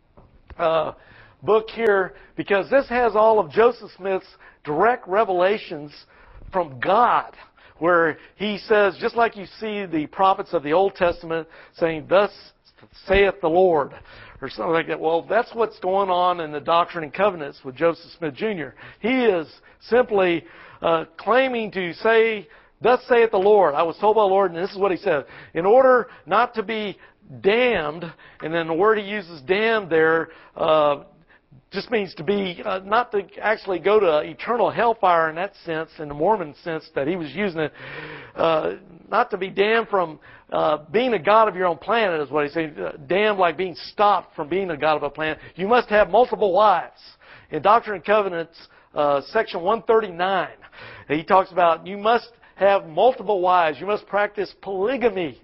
uh, book here, because this has all of Joseph Smith's direct revelations from God, where he says, just like you see the prophets of the Old Testament saying, thus saith the Lord, or something like that. Well, that's what's going on in the Doctrine and Covenants with Joseph Smith Junior He is simply uh, claiming to say, thus saith the Lord. I was told by the Lord, and this is what he said. In order not to be damned, and then the word he uses, damned there, uh, just means to be, uh, not to actually go to eternal hellfire in that sense, in the Mormon sense that he was using it, uh, not to be damned from uh, being a god of your own planet is what he's saying. Uh, damned like being stopped from being a god of a planet. You must have multiple wives. In Doctrine and Covenants, uh, section one thirty-nine, he talks about you must have multiple wives. You must practice polygamy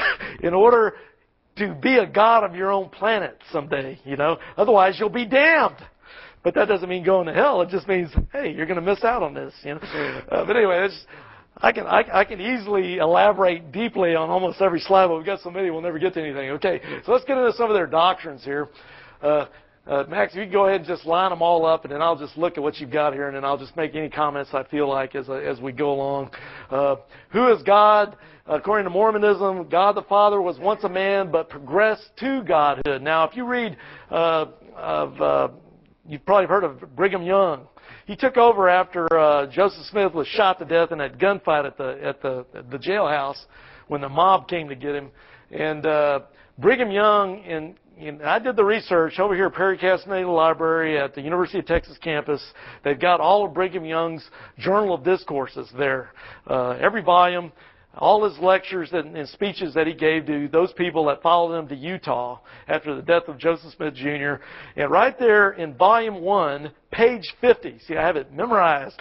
in order to be a god of your own planet someday, you know. Otherwise, you'll be damned. But that doesn't mean going to hell. It just means, hey, you're going to miss out on this, you know. Uh, but anyway, it's, I can I, I can easily elaborate deeply on almost every slide, but we've got so many we'll never get to anything. Okay, so let's get into some of their doctrines here. Uh, uh, Max, if you can go ahead and just line them all up, and then I'll just look at what you've got here, and then I'll just make any comments I feel like as as we go along. Uh, who is God? According to Mormonism, God the Father was once a man, but progressed to godhood. Now, if you read uh, of, uh, you've probably heard of Brigham Young. He took over after uh, Joseph Smith was shot to death in that gunfight at the at the at the jailhouse when the mob came to get him. And uh, Brigham Young, and, and I did the research over here at Perry Castaneda Library at the University of Texas campus. They've got all of Brigham Young's Journal of Discourses there, uh, every volume. All his lectures and, and speeches that he gave to those people that followed him to Utah after the death of Joseph Smith Junior And right there in volume one, page fifty, see, I have it memorized.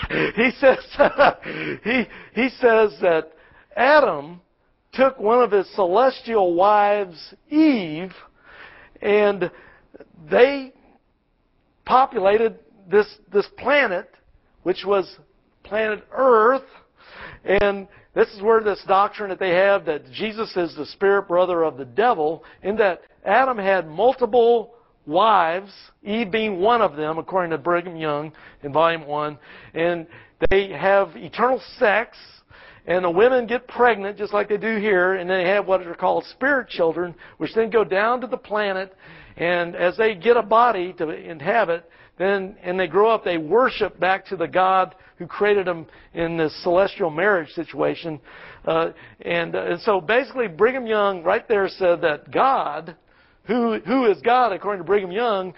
he says he he says that Adam took one of his celestial wives, Eve, and they populated this this planet, which was planet Earth, and this is where this doctrine that they have that Jesus is the spirit brother of the devil, in that Adam had multiple wives, Eve being one of them, according to Brigham Young in volume one, and they have eternal sex, and the women get pregnant just like they do here, and they have what are called spirit children, which then go down to the planet, and as they get a body to inhabit, then and they grow up, they worship back to the God who created them in this celestial marriage situation. Uh, and, uh, and so basically Brigham Young right there said that God, who who is God according to Brigham Young,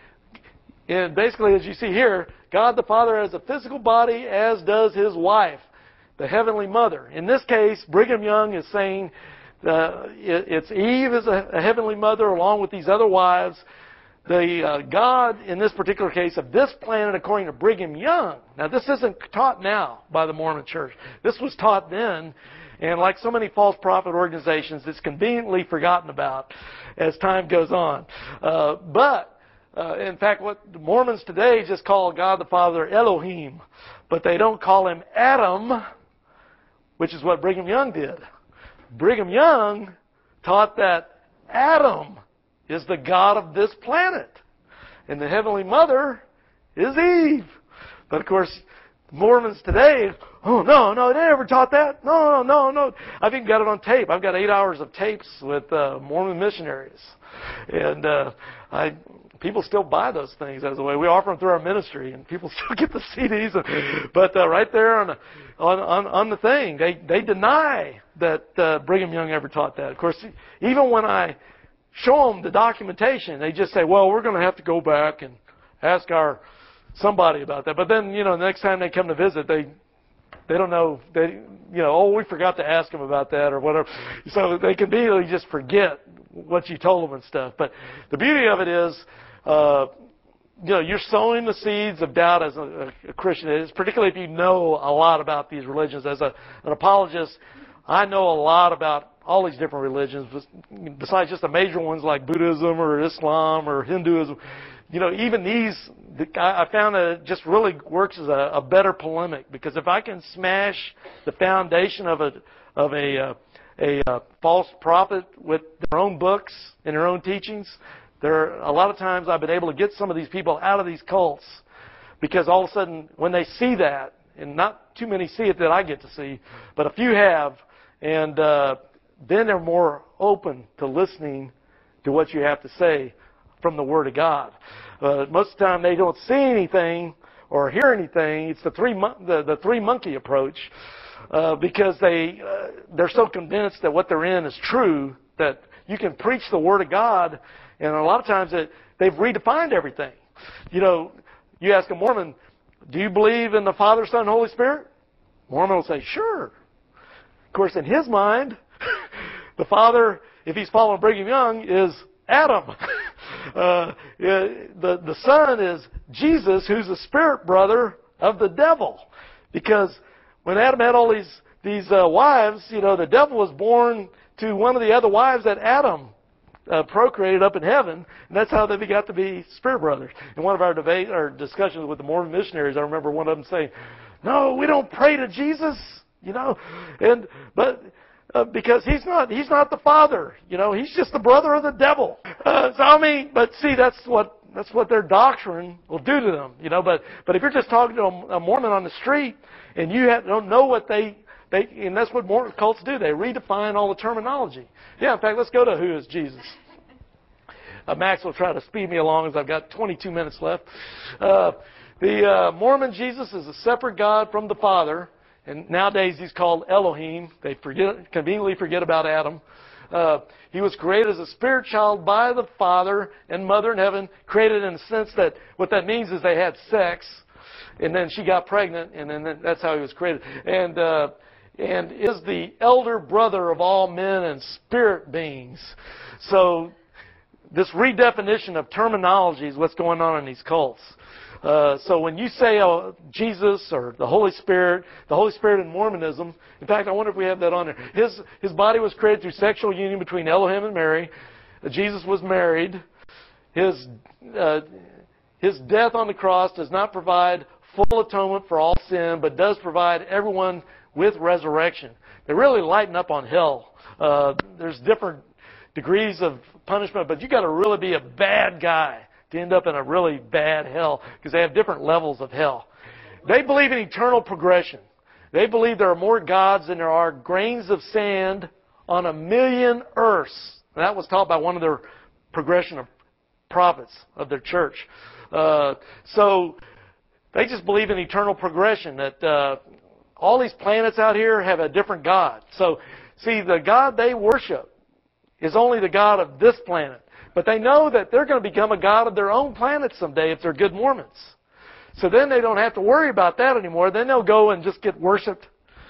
and basically as you see here, God the Father has a physical body, as does His wife, the Heavenly Mother. In this case, Brigham Young is saying uh, it, it's Eve is a, a Heavenly Mother along with these other wives. The uh, God, in this particular case, of this planet, according to Brigham Young. Now, this isn't taught now by the Mormon Church. This was taught then, and like so many false prophet organizations, it's conveniently forgotten about as time goes on. Uh, but, uh, in fact, what the Mormons today just call God the Father Elohim, but they don't call Him Adam, which is what Brigham Young did. Brigham Young taught that Adam is the God of this planet, and the Heavenly Mother is Eve. But of course, Mormons today, oh no, no, they never taught that. No, no, no, no. I've even got it on tape. I've got eight hours of tapes with uh, Mormon missionaries, and uh, I people still buy those things as a way. We offer them through our ministry, and people still get the C Ds. But uh, right there on, the, on on on the thing, they they deny that uh, Brigham Young ever taught that. Of course, even when I show them the documentation. They just say, well, we're going to have to go back and ask our somebody about that. But then, you know, the next time they come to visit, they they don't know, they, you know, oh, we forgot to ask them about that or whatever. So they can immediately just forget what you told them and stuff. But the beauty of it is, uh, you know, you're sowing the seeds of doubt as a, a Christian. It's particularly if you know a lot about these religions. As a, an apologist, I know a lot about all these different religions, besides just the major ones like Buddhism or Islam or Hinduism. You know, even these, I found that it just really works as a, a better polemic, because if I can smash the foundation of a of a uh, a uh, false prophet with their own books and their own teachings, there are, a lot of times I've been able to get some of these people out of these cults, because all of a sudden when they see that, and not too many see it that I get to see, but a few have, and uh, then they're more open to listening to what you have to say from the Word of God. Uh, most of the time they don't see anything or hear anything. It's the three mon- the, the three monkey approach, uh, because they uh, they're so convinced that what they're in is true that you can preach the Word of God, and a lot of times it, they've redefined everything. You know, you ask a Mormon, do you believe in the Father, Son, and Holy Spirit? Mormon will say, sure. Of course, in his mind, the Father, if he's following Brigham Young, is Adam. Uh, the, the Son is Jesus, who's the spirit brother of the devil. Because when Adam had all these, these uh, wives, you know, the devil was born to one of the other wives that Adam uh, procreated up in heaven. And that's how they got to be spirit brothers. In one of our debate or discussions with the Mormon missionaries, I remember one of them saying, no, we don't pray to Jesus, you know. And but... Uh, because he's not he's not the Father, you know, he's just the brother of the devil. Uh, so I mean, but see, that's what that's what their doctrine will do to them, you know. But but if you're just talking to a, a Mormon on the street and you have, don't know what they they and that's what Mormon cults do, they redefine all the terminology. Yeah, in fact, let's go to who is Jesus. Uh, Max will try to speed me along as I've got twenty-two minutes left. Uh, the uh, Mormon Jesus is a separate God from the Father. And nowadays he's called Elohim. They forget, conveniently forget about Adam. Uh, he was created as a spirit child by the Father and Mother in heaven, created in the sense that what that means is they had sex, and then she got pregnant, and then that's how he was created. And uh, and is the elder brother of all men and spirit beings. So this redefinition of terminology is what's going on in these cults. Uh, so when you say oh, Jesus or the Holy Spirit, the Holy Spirit in Mormonism, in fact, I wonder if we have that on there. His, his body was created through sexual union between Elohim and Mary. Uh, Jesus was married. His, uh, his death on the cross does not provide full atonement for all sin, but does provide everyone with resurrection. They really lighten up on hell. Uh, there's different degrees of punishment, but you got to really be a bad guy to end up in a really bad hell, because they have different levels of hell. They believe in eternal progression. They believe there are more gods than there are grains of sand on a million earths. And that was taught by one of their progression of prophets of their church. Uh, so they just believe in eternal progression, that uh, all these planets out here have a different God. So, see, the God they worship is only the God of this planet. But they know that they're going to become a god of their own planet someday if they're good Mormons. So then they don't have to worry about that anymore. Then they'll go and just get worshipped,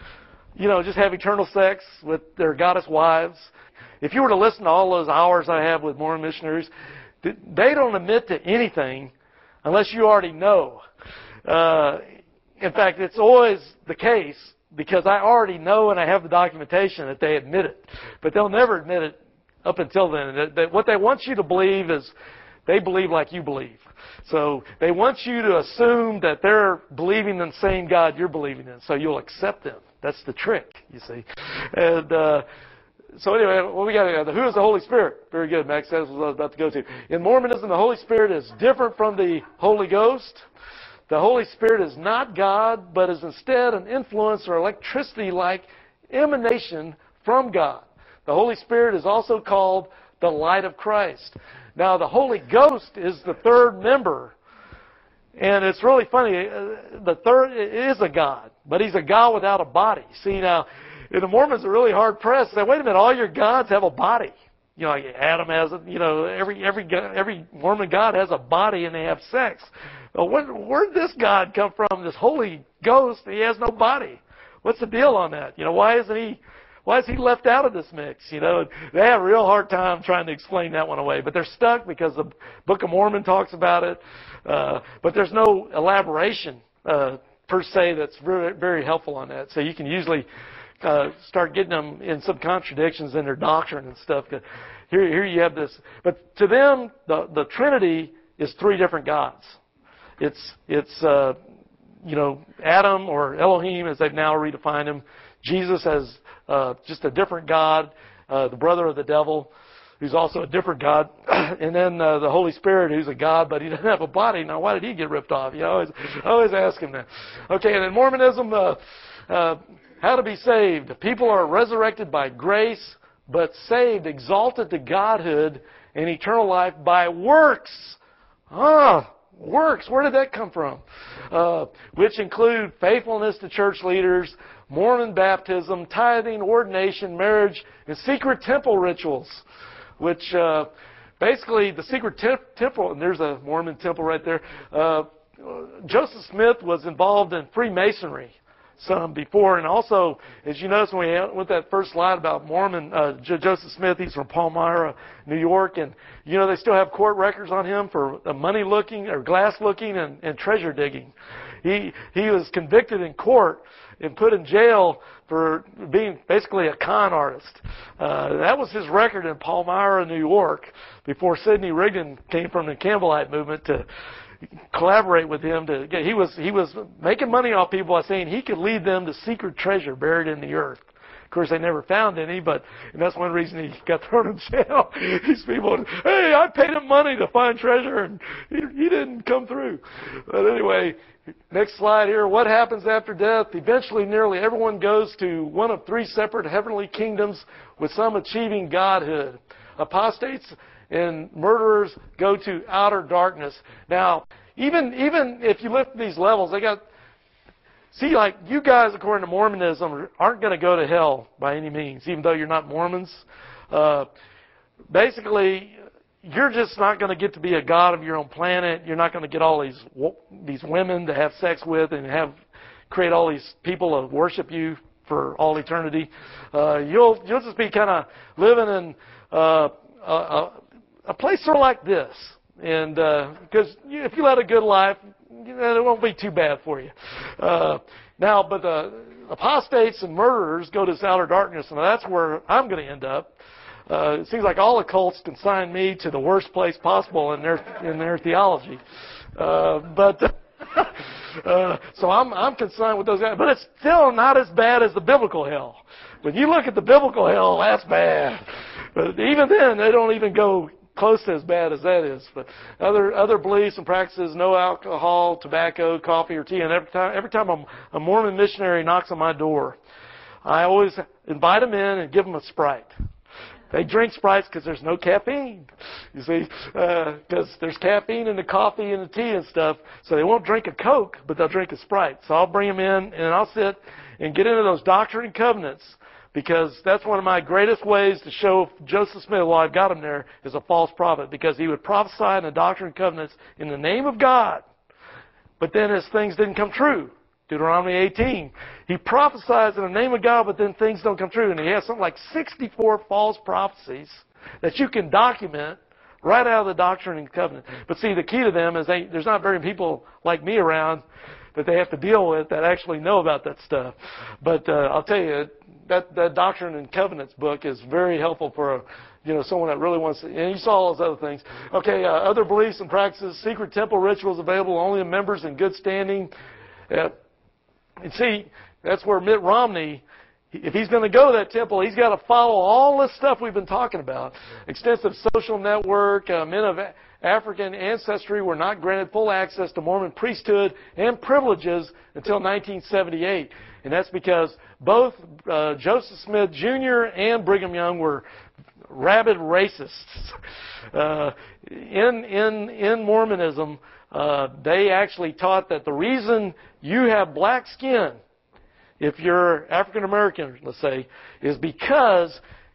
you know, just have eternal sex with their goddess wives. If you were to listen to all those hours I have with Mormon missionaries, they don't admit to anything unless you already know. Uh, in fact, it's always the case because I already know and I have the documentation that they admit it. But they'll never admit it up until then. That, that what they want you to believe is they believe like you believe. So they want you to assume that they're believing in the same God you're believing in, so you'll accept them. That's the trick, you see. And uh, so anyway, what we got? Who is the Holy Spirit? Very good, Max. That's what I was about to go to. In Mormonism, the Holy Spirit is different from the Holy Ghost. The Holy Spirit is not God, but is instead an influence or electricity-like emanation from God. The Holy Spirit is also called the light of Christ. Now, the Holy Ghost is the third member. And it's really funny. The third is a God, but he's a God without a body. See, now, the Mormons are really hard-pressed. They say, wait a minute, all your gods have a body. you know, like Adam has, a, you know, every every every Mormon God has a body and they have sex. Well, where where did this God come from? This Holy Ghost, he has no body. What's the deal on that? You know, why isn't he? Why is he left out of this mix? You know, they have a real hard time trying to explain that one away. But they're stuck because the Book of Mormon talks about it. Uh, but there's no elaboration uh, per se that's very, very helpful on that. So you can usually uh, start getting them in some contradictions in their doctrine and stuff. Here, here you have this. But to them, the, the Trinity is three different gods. It's, it's uh, you know, Adam or Elohim, as they've now redefined him. Jesus as uh, just a different God, uh, the brother of the devil, who's also a different God, and then uh, the Holy Spirit, who's a God, but he doesn't have a body. Now, why did he get ripped off? You know, I always, I always ask him that. Okay, and then Mormonism, uh, uh, how to be saved. People are resurrected by grace, but saved, exalted to godhood and eternal life by works. Ah, works. Where did that come from? Uh, which include faithfulness to church leaders, Mormon baptism, tithing, ordination, marriage, and secret temple rituals. Which uh, basically the secret temp- temple, and there's a Mormon temple right there. Uh, Joseph Smith was involved in Freemasonry some before, and also, as you notice when we went that first slide about Mormon, uh, J- Joseph Smith, he's from Palmyra, New York, and you know they still have court records on him for money looking or glass looking and, and treasure digging. He he was convicted in court and put in jail for being basically a con artist. Uh, that was his record in Palmyra, New York, before Sidney Rigdon came from the Campbellite movement to collaborate with him. To get, he was he was making money off people by saying he could lead them to secret treasure buried in the earth. Of course, they never found any, but and that's one reason he got thrown in jail. These people, hey, I paid him money to find treasure, and he, he didn't come through. But anyway, next slide here. What happens after death? Eventually, nearly everyone goes to one of three separate heavenly kingdoms, with some achieving godhood. Apostates and murderers go to outer darkness. Now, even even if you lift these levels, they got... See, like, you guys, according to Mormonism, aren't going to go to hell by any means, even though you're not Mormons. Uh, basically, you're just not going to get to be a god of your own planet. You're not going to get all these these women to have sex with and have create all these people to worship you for all eternity. Uh, you'll you'll just be kind of living in uh, a, a place sort of like this, and because uh, if you led a good life, you know, it won't be too bad for you. Uh, now, but the apostates and murderers go to this outer darkness, and that's where I'm going to end up. Uh, it seems like all the cults consign me to the worst place possible in their in their theology. Uh, but uh, so I'm I'm consigned with those guys. But it's still not as bad as the biblical hell. When you look at the biblical hell, that's bad. But even then, they don't even go close to as bad as that is. But other other beliefs and practices: no alcohol, tobacco, coffee, or tea. And every time every time a, a Mormon missionary knocks on my door, I always invite them in and give them a Sprite. They drink Sprites because there's no caffeine, you see, because uh, there's caffeine in the coffee and the tea and stuff. So they won't drink a Coke, but they'll drink a Sprite. So I'll bring them in, and I'll sit and get into those Doctrine and Covenants, because that's one of my greatest ways to show Joseph Smith, while I've got him there, is a false prophet, because he would prophesy in the Doctrine and Covenants in the name of God, but then his things didn't come true. Deuteronomy eighteen. He prophesies in the name of God, but then things don't come true. And he has something like sixty-four false prophecies that you can document right out of the Doctrine and Covenant. But see, the key to them is they, there's not very many people like me around that they have to deal with that actually know about that stuff. But uh, I'll tell you, that, that Doctrine and Covenants book is very helpful for a, you know, someone that really wants to, and you saw all those other things. Okay, uh, other beliefs and practices, secret temple rituals available only to members in good standing. Uh, And see, that's where Mitt Romney, if he's going to go to that temple, he's got to follow all this stuff we've been talking about. Extensive social network, uh, men of African ancestry were not granted full access to Mormon priesthood and privileges until nineteen seventy-eight. And that's because both uh, Joseph Smith Junior and Brigham Young were rabid racists. Uh, in, in, in Mormonism, Uh, they actually taught that the reason you have black skin, if you're African American, let's say, is because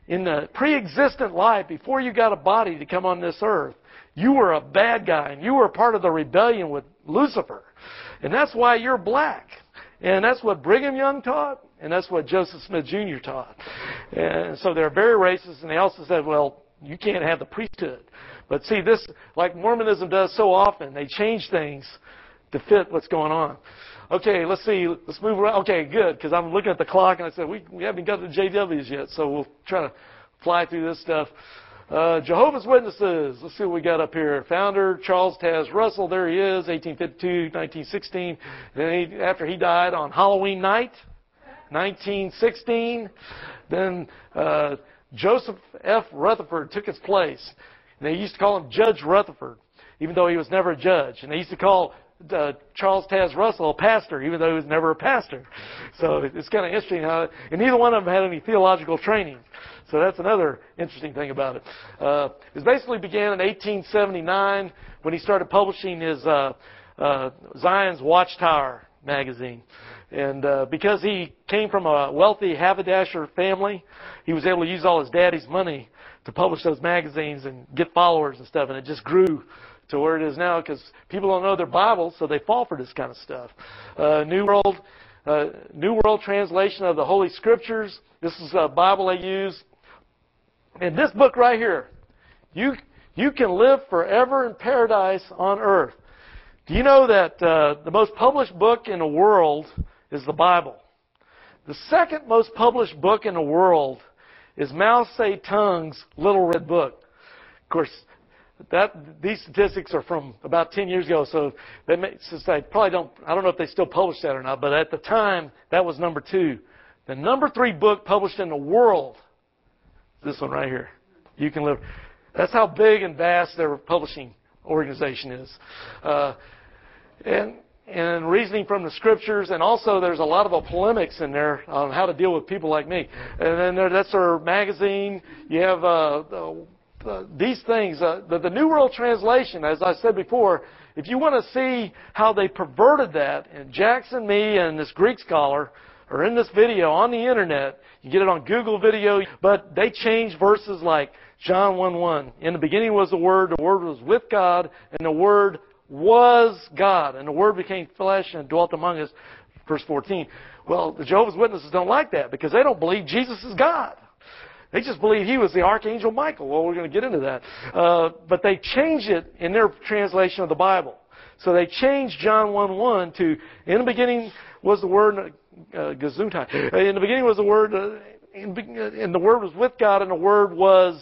in the pre-existent life, before you got a body to come on this earth, you were a bad guy, and you were part of the rebellion with Lucifer. And that's why you're black. And that's what Brigham Young taught, and that's what Joseph Smith Junior taught. And so they're very racist, and they also said, well, you can't have the priesthood. But see, this, like Mormonism does so often, they change things to fit what's going on. Okay, let's see. Let's move around. Okay, good, because I'm looking at the clock, and I said, we, we haven't got to the J Ws yet, so we'll try to fly through this stuff. Uh, Jehovah's Witnesses. Let's see what we got up here. Founder, Charles Taz Russell. There he is, eighteen fifty-two, nineteen sixteen. Then he, after he died on Halloween night, nineteen sixteen, then uh, Joseph F. Rutherford took his place. And they used to call him Judge Rutherford, even though he was never a judge. And they used to call uh, Charles Taz Russell a pastor, even though he was never a pastor. So it's kind of interesting how, and neither one of them had any theological training. So that's another interesting thing about it. Uh, it basically began in eighteen seventy-nine when he started publishing his uh, uh, Zion's Watchtower magazine. And uh, because he came from a wealthy haberdasher family, he was able to use all his daddy's money to publish those magazines and get followers and stuff. And it just grew to where it is now because people don't know their Bible, so they fall for this kind of stuff. Uh, New World, uh, New World Translation of the Holy Scriptures. This is a Bible they use. And this book right here, you you can live forever in paradise on earth. Do you know that uh, the most published book in the world is the Bible? The second most published book in the world is Mao Zedong's Little Red Book. Of course, that these statistics are from about ten years ago, so they may, since they probably don't, I don't know if they still publish that or not, but at the time, that was number two. The number three book published in the world, this one right here. You Can Live. That's how big and vast their publishing organization is. Uh, and and reasoning from the Scriptures, and also there's a lot of polemics in there on how to deal with people like me. And then there, that's our magazine. You have uh, uh, these things. Uh, the, the New World Translation, as I said before, if you want to see how they perverted that, and Jackson, me, and this Greek scholar are in this video on the internet. You get it on Google Video, but they changed verses like John one one. In the beginning was the Word, the Word was with God, and the Word was God. And the Word became flesh and dwelt among us, verse fourteen. Well, the Jehovah's Witnesses don't like that because they don't believe Jesus is God. They just believe He was the Archangel Michael. Well, we're going to get into that. Uh, but they changed it in their translation of the Bible. So they changed John one one to, in the beginning was the Word, uh, Gesundheit. In the beginning was the Word, uh, in, and the Word was with God, and the Word was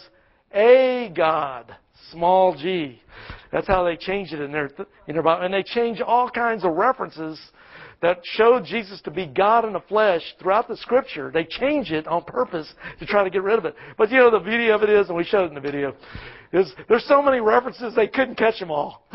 a God, small g. That's how they changed it in their, in their Bible. And they changed all kinds of references that showed Jesus to be God in the flesh throughout the Scripture. They change it on purpose to try to get rid of it. But you know, the beauty of it is, and we showed it in the video, is there's so many references they couldn't catch them all.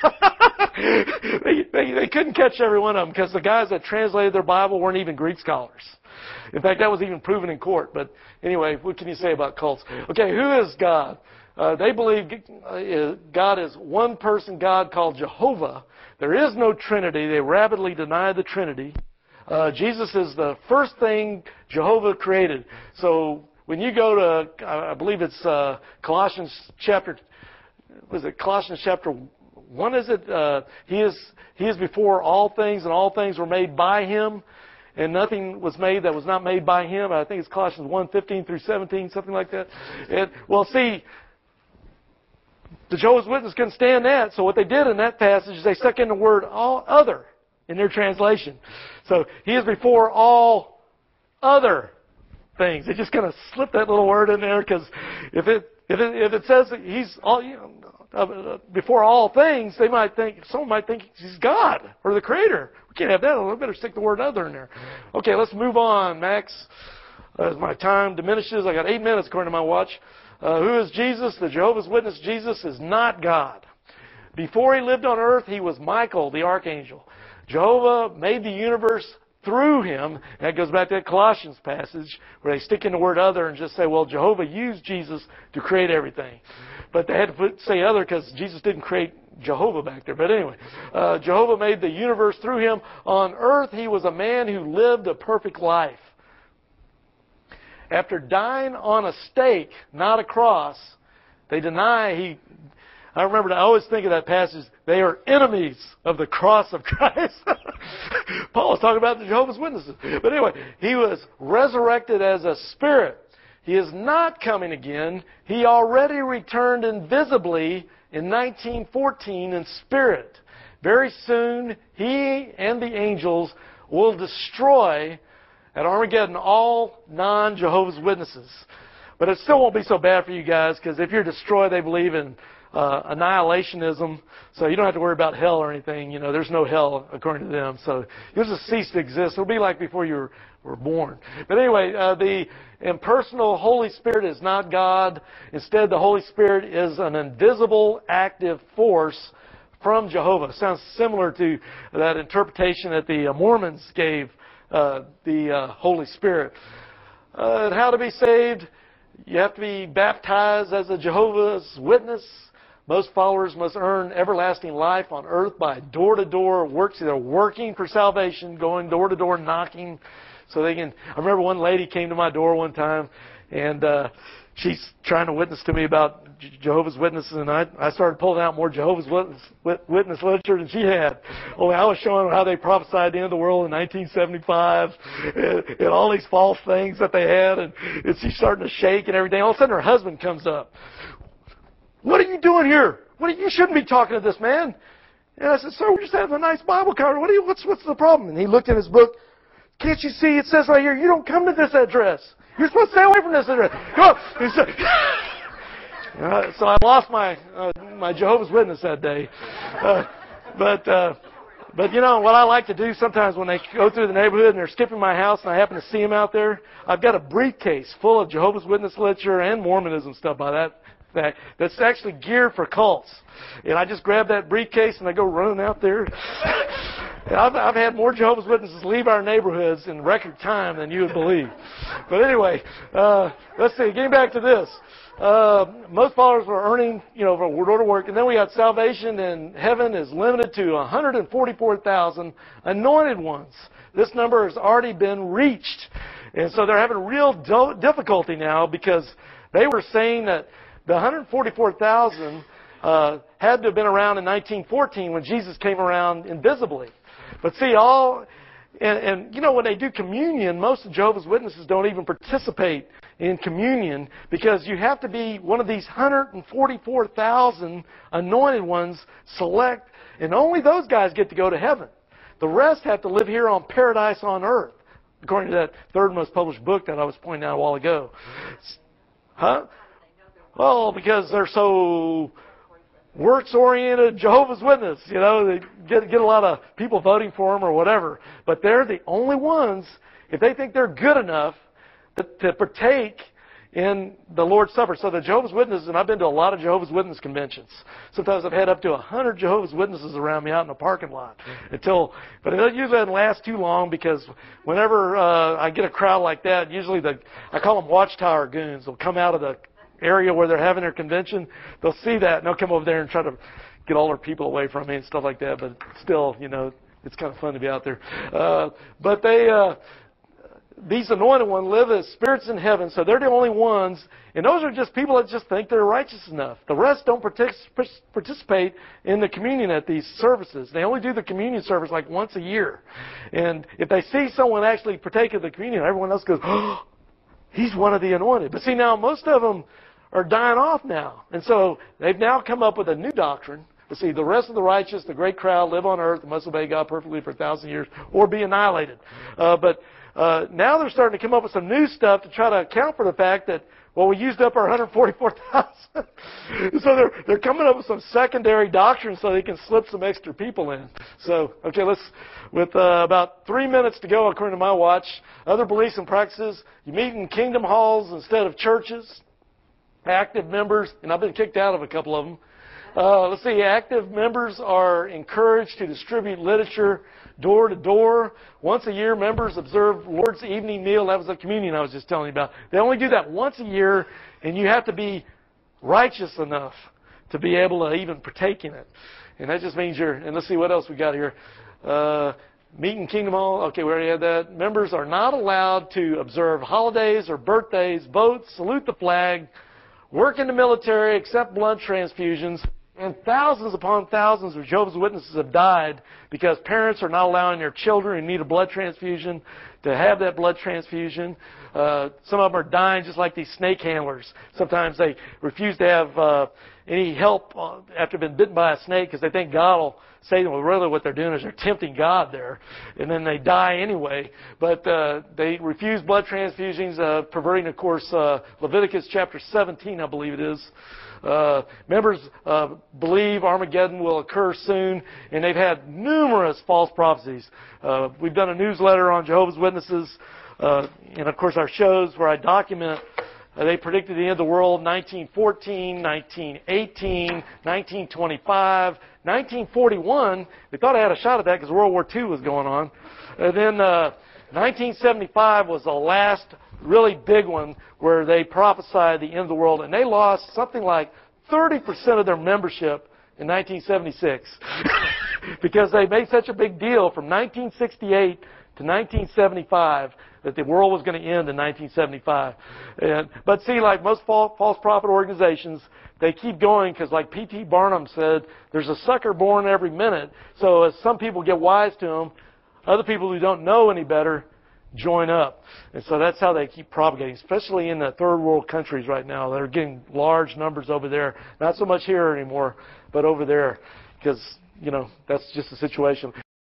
they, they, they couldn't catch every one of them because the guys that translated their Bible weren't even Greek scholars. In fact, that was even proven in court. But anyway, what can you say about cults? Okay, who is God? Uh, they believe God is one person God called Jehovah. There is no Trinity. They rapidly deny the Trinity. Uh, Jesus is the first thing Jehovah created. So when you go to, I believe it's uh, Colossians chapter, was it Colossians chapter one? Is it? Uh, he is He is before all things, and all things were made by Him, and nothing was made that was not made by Him. I think it's Colossians one, fifteen through seventeen, something like that. And, well, see, the Jehovah's Witnesses couldn't stand that, so what they did in that passage is they stuck in the word all other in their translation. So He is before all other things. They just kind of slipped that little word in there because if it if it if it says that He's all you know uh, before all things, they might think someone might think He's God or the Creator. We can't have that. We better stick the word other in there. Okay, let's move on, Max. As my time diminishes, I got eight minutes according to my watch. Uh, who is Jesus? The Jehovah's Witness Jesus is not God. Before He lived on earth, He was Michael, the Archangel. Jehovah made the universe through Him. And that goes back to that Colossians passage where they stick in the word other and just say, well, Jehovah used Jesus to create everything. But they had to put, say other because Jesus didn't create Jehovah back there. But anyway, uh, Jehovah made the universe through Him. On earth, He was a man who lived a perfect life. after dying on a stake, not a cross, they deny he... I remember, I always think of that passage, they are enemies of the cross of Christ. Paul was talking about the Jehovah's Witnesses. But anyway, he was resurrected as a spirit. He is not coming again. He already returned invisibly in nineteen fourteen in spirit. Very soon, he and the angels will destroy at Armageddon all non-Jehovah's Witnesses. But it still won't be so bad for you guys, because if you're destroyed, they believe in uh, annihilationism, so you don't have to worry about hell or anything. You know, there's no hell according to them, so you'll just cease to exist. It'll be like before you were, were born. But anyway, uh, the impersonal Holy Spirit is not God. Instead, the Holy Spirit is an invisible, active force from Jehovah. Sounds similar to that interpretation that the Mormons gave uh, the uh, Holy Spirit. Uh, and how to be saved? You have to be baptized as a Jehovah's Witness. Most followers must earn everlasting life on earth by door-to-door works. They're working for salvation, going door-to-door, knocking, so they can... I remember one lady came to my door one time, and uh, she's trying to witness to me about Jehovah's Witnesses, and I, I started pulling out more Jehovah's Witness, Witness literature than she had. Only I was showing her how they prophesied the end of the world in nineteen seventy-five, and, and all these false things that they had, and, and she's starting to shake and everything. All of a sudden her husband comes up. "What are you doing here? What are, you shouldn't be talking to this man." And I said, "Sir, we're just having a nice Bible conversation. What are you, what's, what's the problem?" And he looked in his book. "Can't you see it says right here, you don't come to this address. You're supposed to stay away from this address. Go." He said, uh, so I lost my uh, my Jehovah's Witness that day. Uh, but uh, but you know what I like to do sometimes when they go through the neighborhood and they're skipping my house and I happen to see them out there, I've got a briefcase full of Jehovah's Witness literature and Mormonism stuff by that fact that's actually geared for cults. And I just grab that briefcase and I go running out there. And I've, I've had more Jehovah's Witnesses leave our neighborhoods in record time than you would believe. But anyway, uh, let's see. Getting back to this. Uh, most followers are earning, you know, for door to work. And then we got salvation in heaven is limited to one hundred forty-four thousand anointed ones. This number has already been reached. And so they're having real do- difficulty now because they were saying that the one hundred forty-four thousand uh, had to have been around in nineteen fourteen when Jesus came around invisibly. But see, all, and, and you know, when they do communion, most of Jehovah's Witnesses don't even participate in communion because you have to be one of these one hundred forty-four thousand anointed ones select, and only those guys get to go to heaven. The rest have to live here on paradise on earth, according to that third most published book that I was pointing out a while ago. Huh? Well, because they're so works-oriented Jehovah's Witness, you know, they get get a lot of people voting for them or whatever. But they're the only ones, if they think they're good enough to, to partake in the Lord's Supper. So the Jehovah's Witnesses, and I've been to a lot of Jehovah's Witness conventions. Sometimes I've had up to a hundred Jehovah's Witnesses around me out in the parking lot. Until, but it usually doesn't last too long because whenever uh, I get a crowd like that, usually the I call them watchtower goons. They'll come out of the area where they're having their convention. They'll see that and they'll come over there and try to get all their people away from me and stuff like that. But still, you know, it's kind of fun to be out there. Uh, but they. Uh, These anointed ones live as spirits in heaven, so they're the only ones. And those are just people that just think they're righteous enough. The rest don't partic- participate in the communion at these services. They only do the communion service like once a year. And if they see someone actually partake of the communion, everyone else goes, "Oh, he's one of the anointed." But see, now most of them are dying off now. And so they've now come up with a new doctrine. But see, the rest of the righteous, the great crowd, live on earth and must obey God perfectly for a thousand years or be annihilated. Uh, but Uh, now they're starting to come up with some new stuff to try to account for the fact that, well, we used up our one hundred forty-four thousand. So they're they're coming up with some secondary doctrine so they can slip some extra people in. So, okay, let's, with uh, about three minutes to go according to my watch, other beliefs and practices, you meet in kingdom halls instead of churches. Active members, and I've been kicked out of a couple of them. Uh, let's see, active members are encouraged to distribute literature door to door. Once a year, members observe Lord's evening meal. That was the communion I was just telling you about. They only do that once a year, and you have to be righteous enough to be able to even partake in it. And that just means you're, and let's see what else we got here. Uh, Meet in Kingdom Hall. Okay, we already had that. Members are not allowed to observe holidays or birthdays, vote, salute the flag, work in the military, accept blood transfusions. And thousands upon thousands of Jehovah's Witnesses have died because parents are not allowing their children who need a blood transfusion to have that blood transfusion. Uh, some of them are dying just like these snake handlers. Sometimes they refuse to have uh, any help after being bitten by a snake because they think God will save them. Well, really what they're doing is they're tempting God there. And then they die anyway. But uh, they refuse blood transfusions, uh, perverting, of course, uh, Leviticus chapter seventeen, I believe it is. Uh, members uh, believe Armageddon will occur soon, and they've had numerous false prophecies. Uh, we've done a newsletter on Jehovah's Witnesses, uh, and of course our shows where I document. Uh, they predicted the end of the world nineteen fourteen, nineteen eighteen, nineteen twenty-five, nineteen forty-one. They thought I had a shot at that because World War Two was going on. And then uh, nineteen seventy-five was the last really big one where they prophesied the end of the world, and they lost something like thirty percent of their membership in nineteen seventy-six because they made such a big deal from nineteen sixty-eight to nineteen seventy-five that the world was going to end in nineteen seventy-five. And, but see, like most false, false prophet organizations, they keep going because, like P T Barnum said, there's a sucker born every minute. So as some people get wise to them, other people who don't know any better join up. And so that's how they keep propagating, especially in the third world countries right now. They're getting large numbers over there. Not so much here anymore, but over there because, you know, that's just the situation.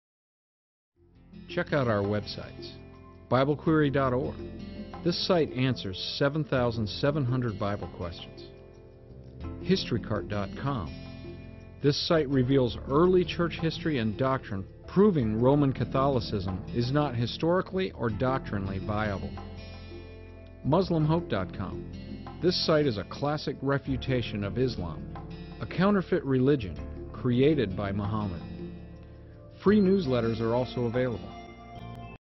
Check out our websites. Bible Query dot org. This site answers seven thousand seven hundred Bible questions. History Cart dot com. This site reveals early church history and doctrine, proving Roman Catholicism is not historically or doctrinally viable. Muslim Hope dot com. This site is a classic refutation of Islam, a counterfeit religion created by Muhammad. Free newsletters are also available.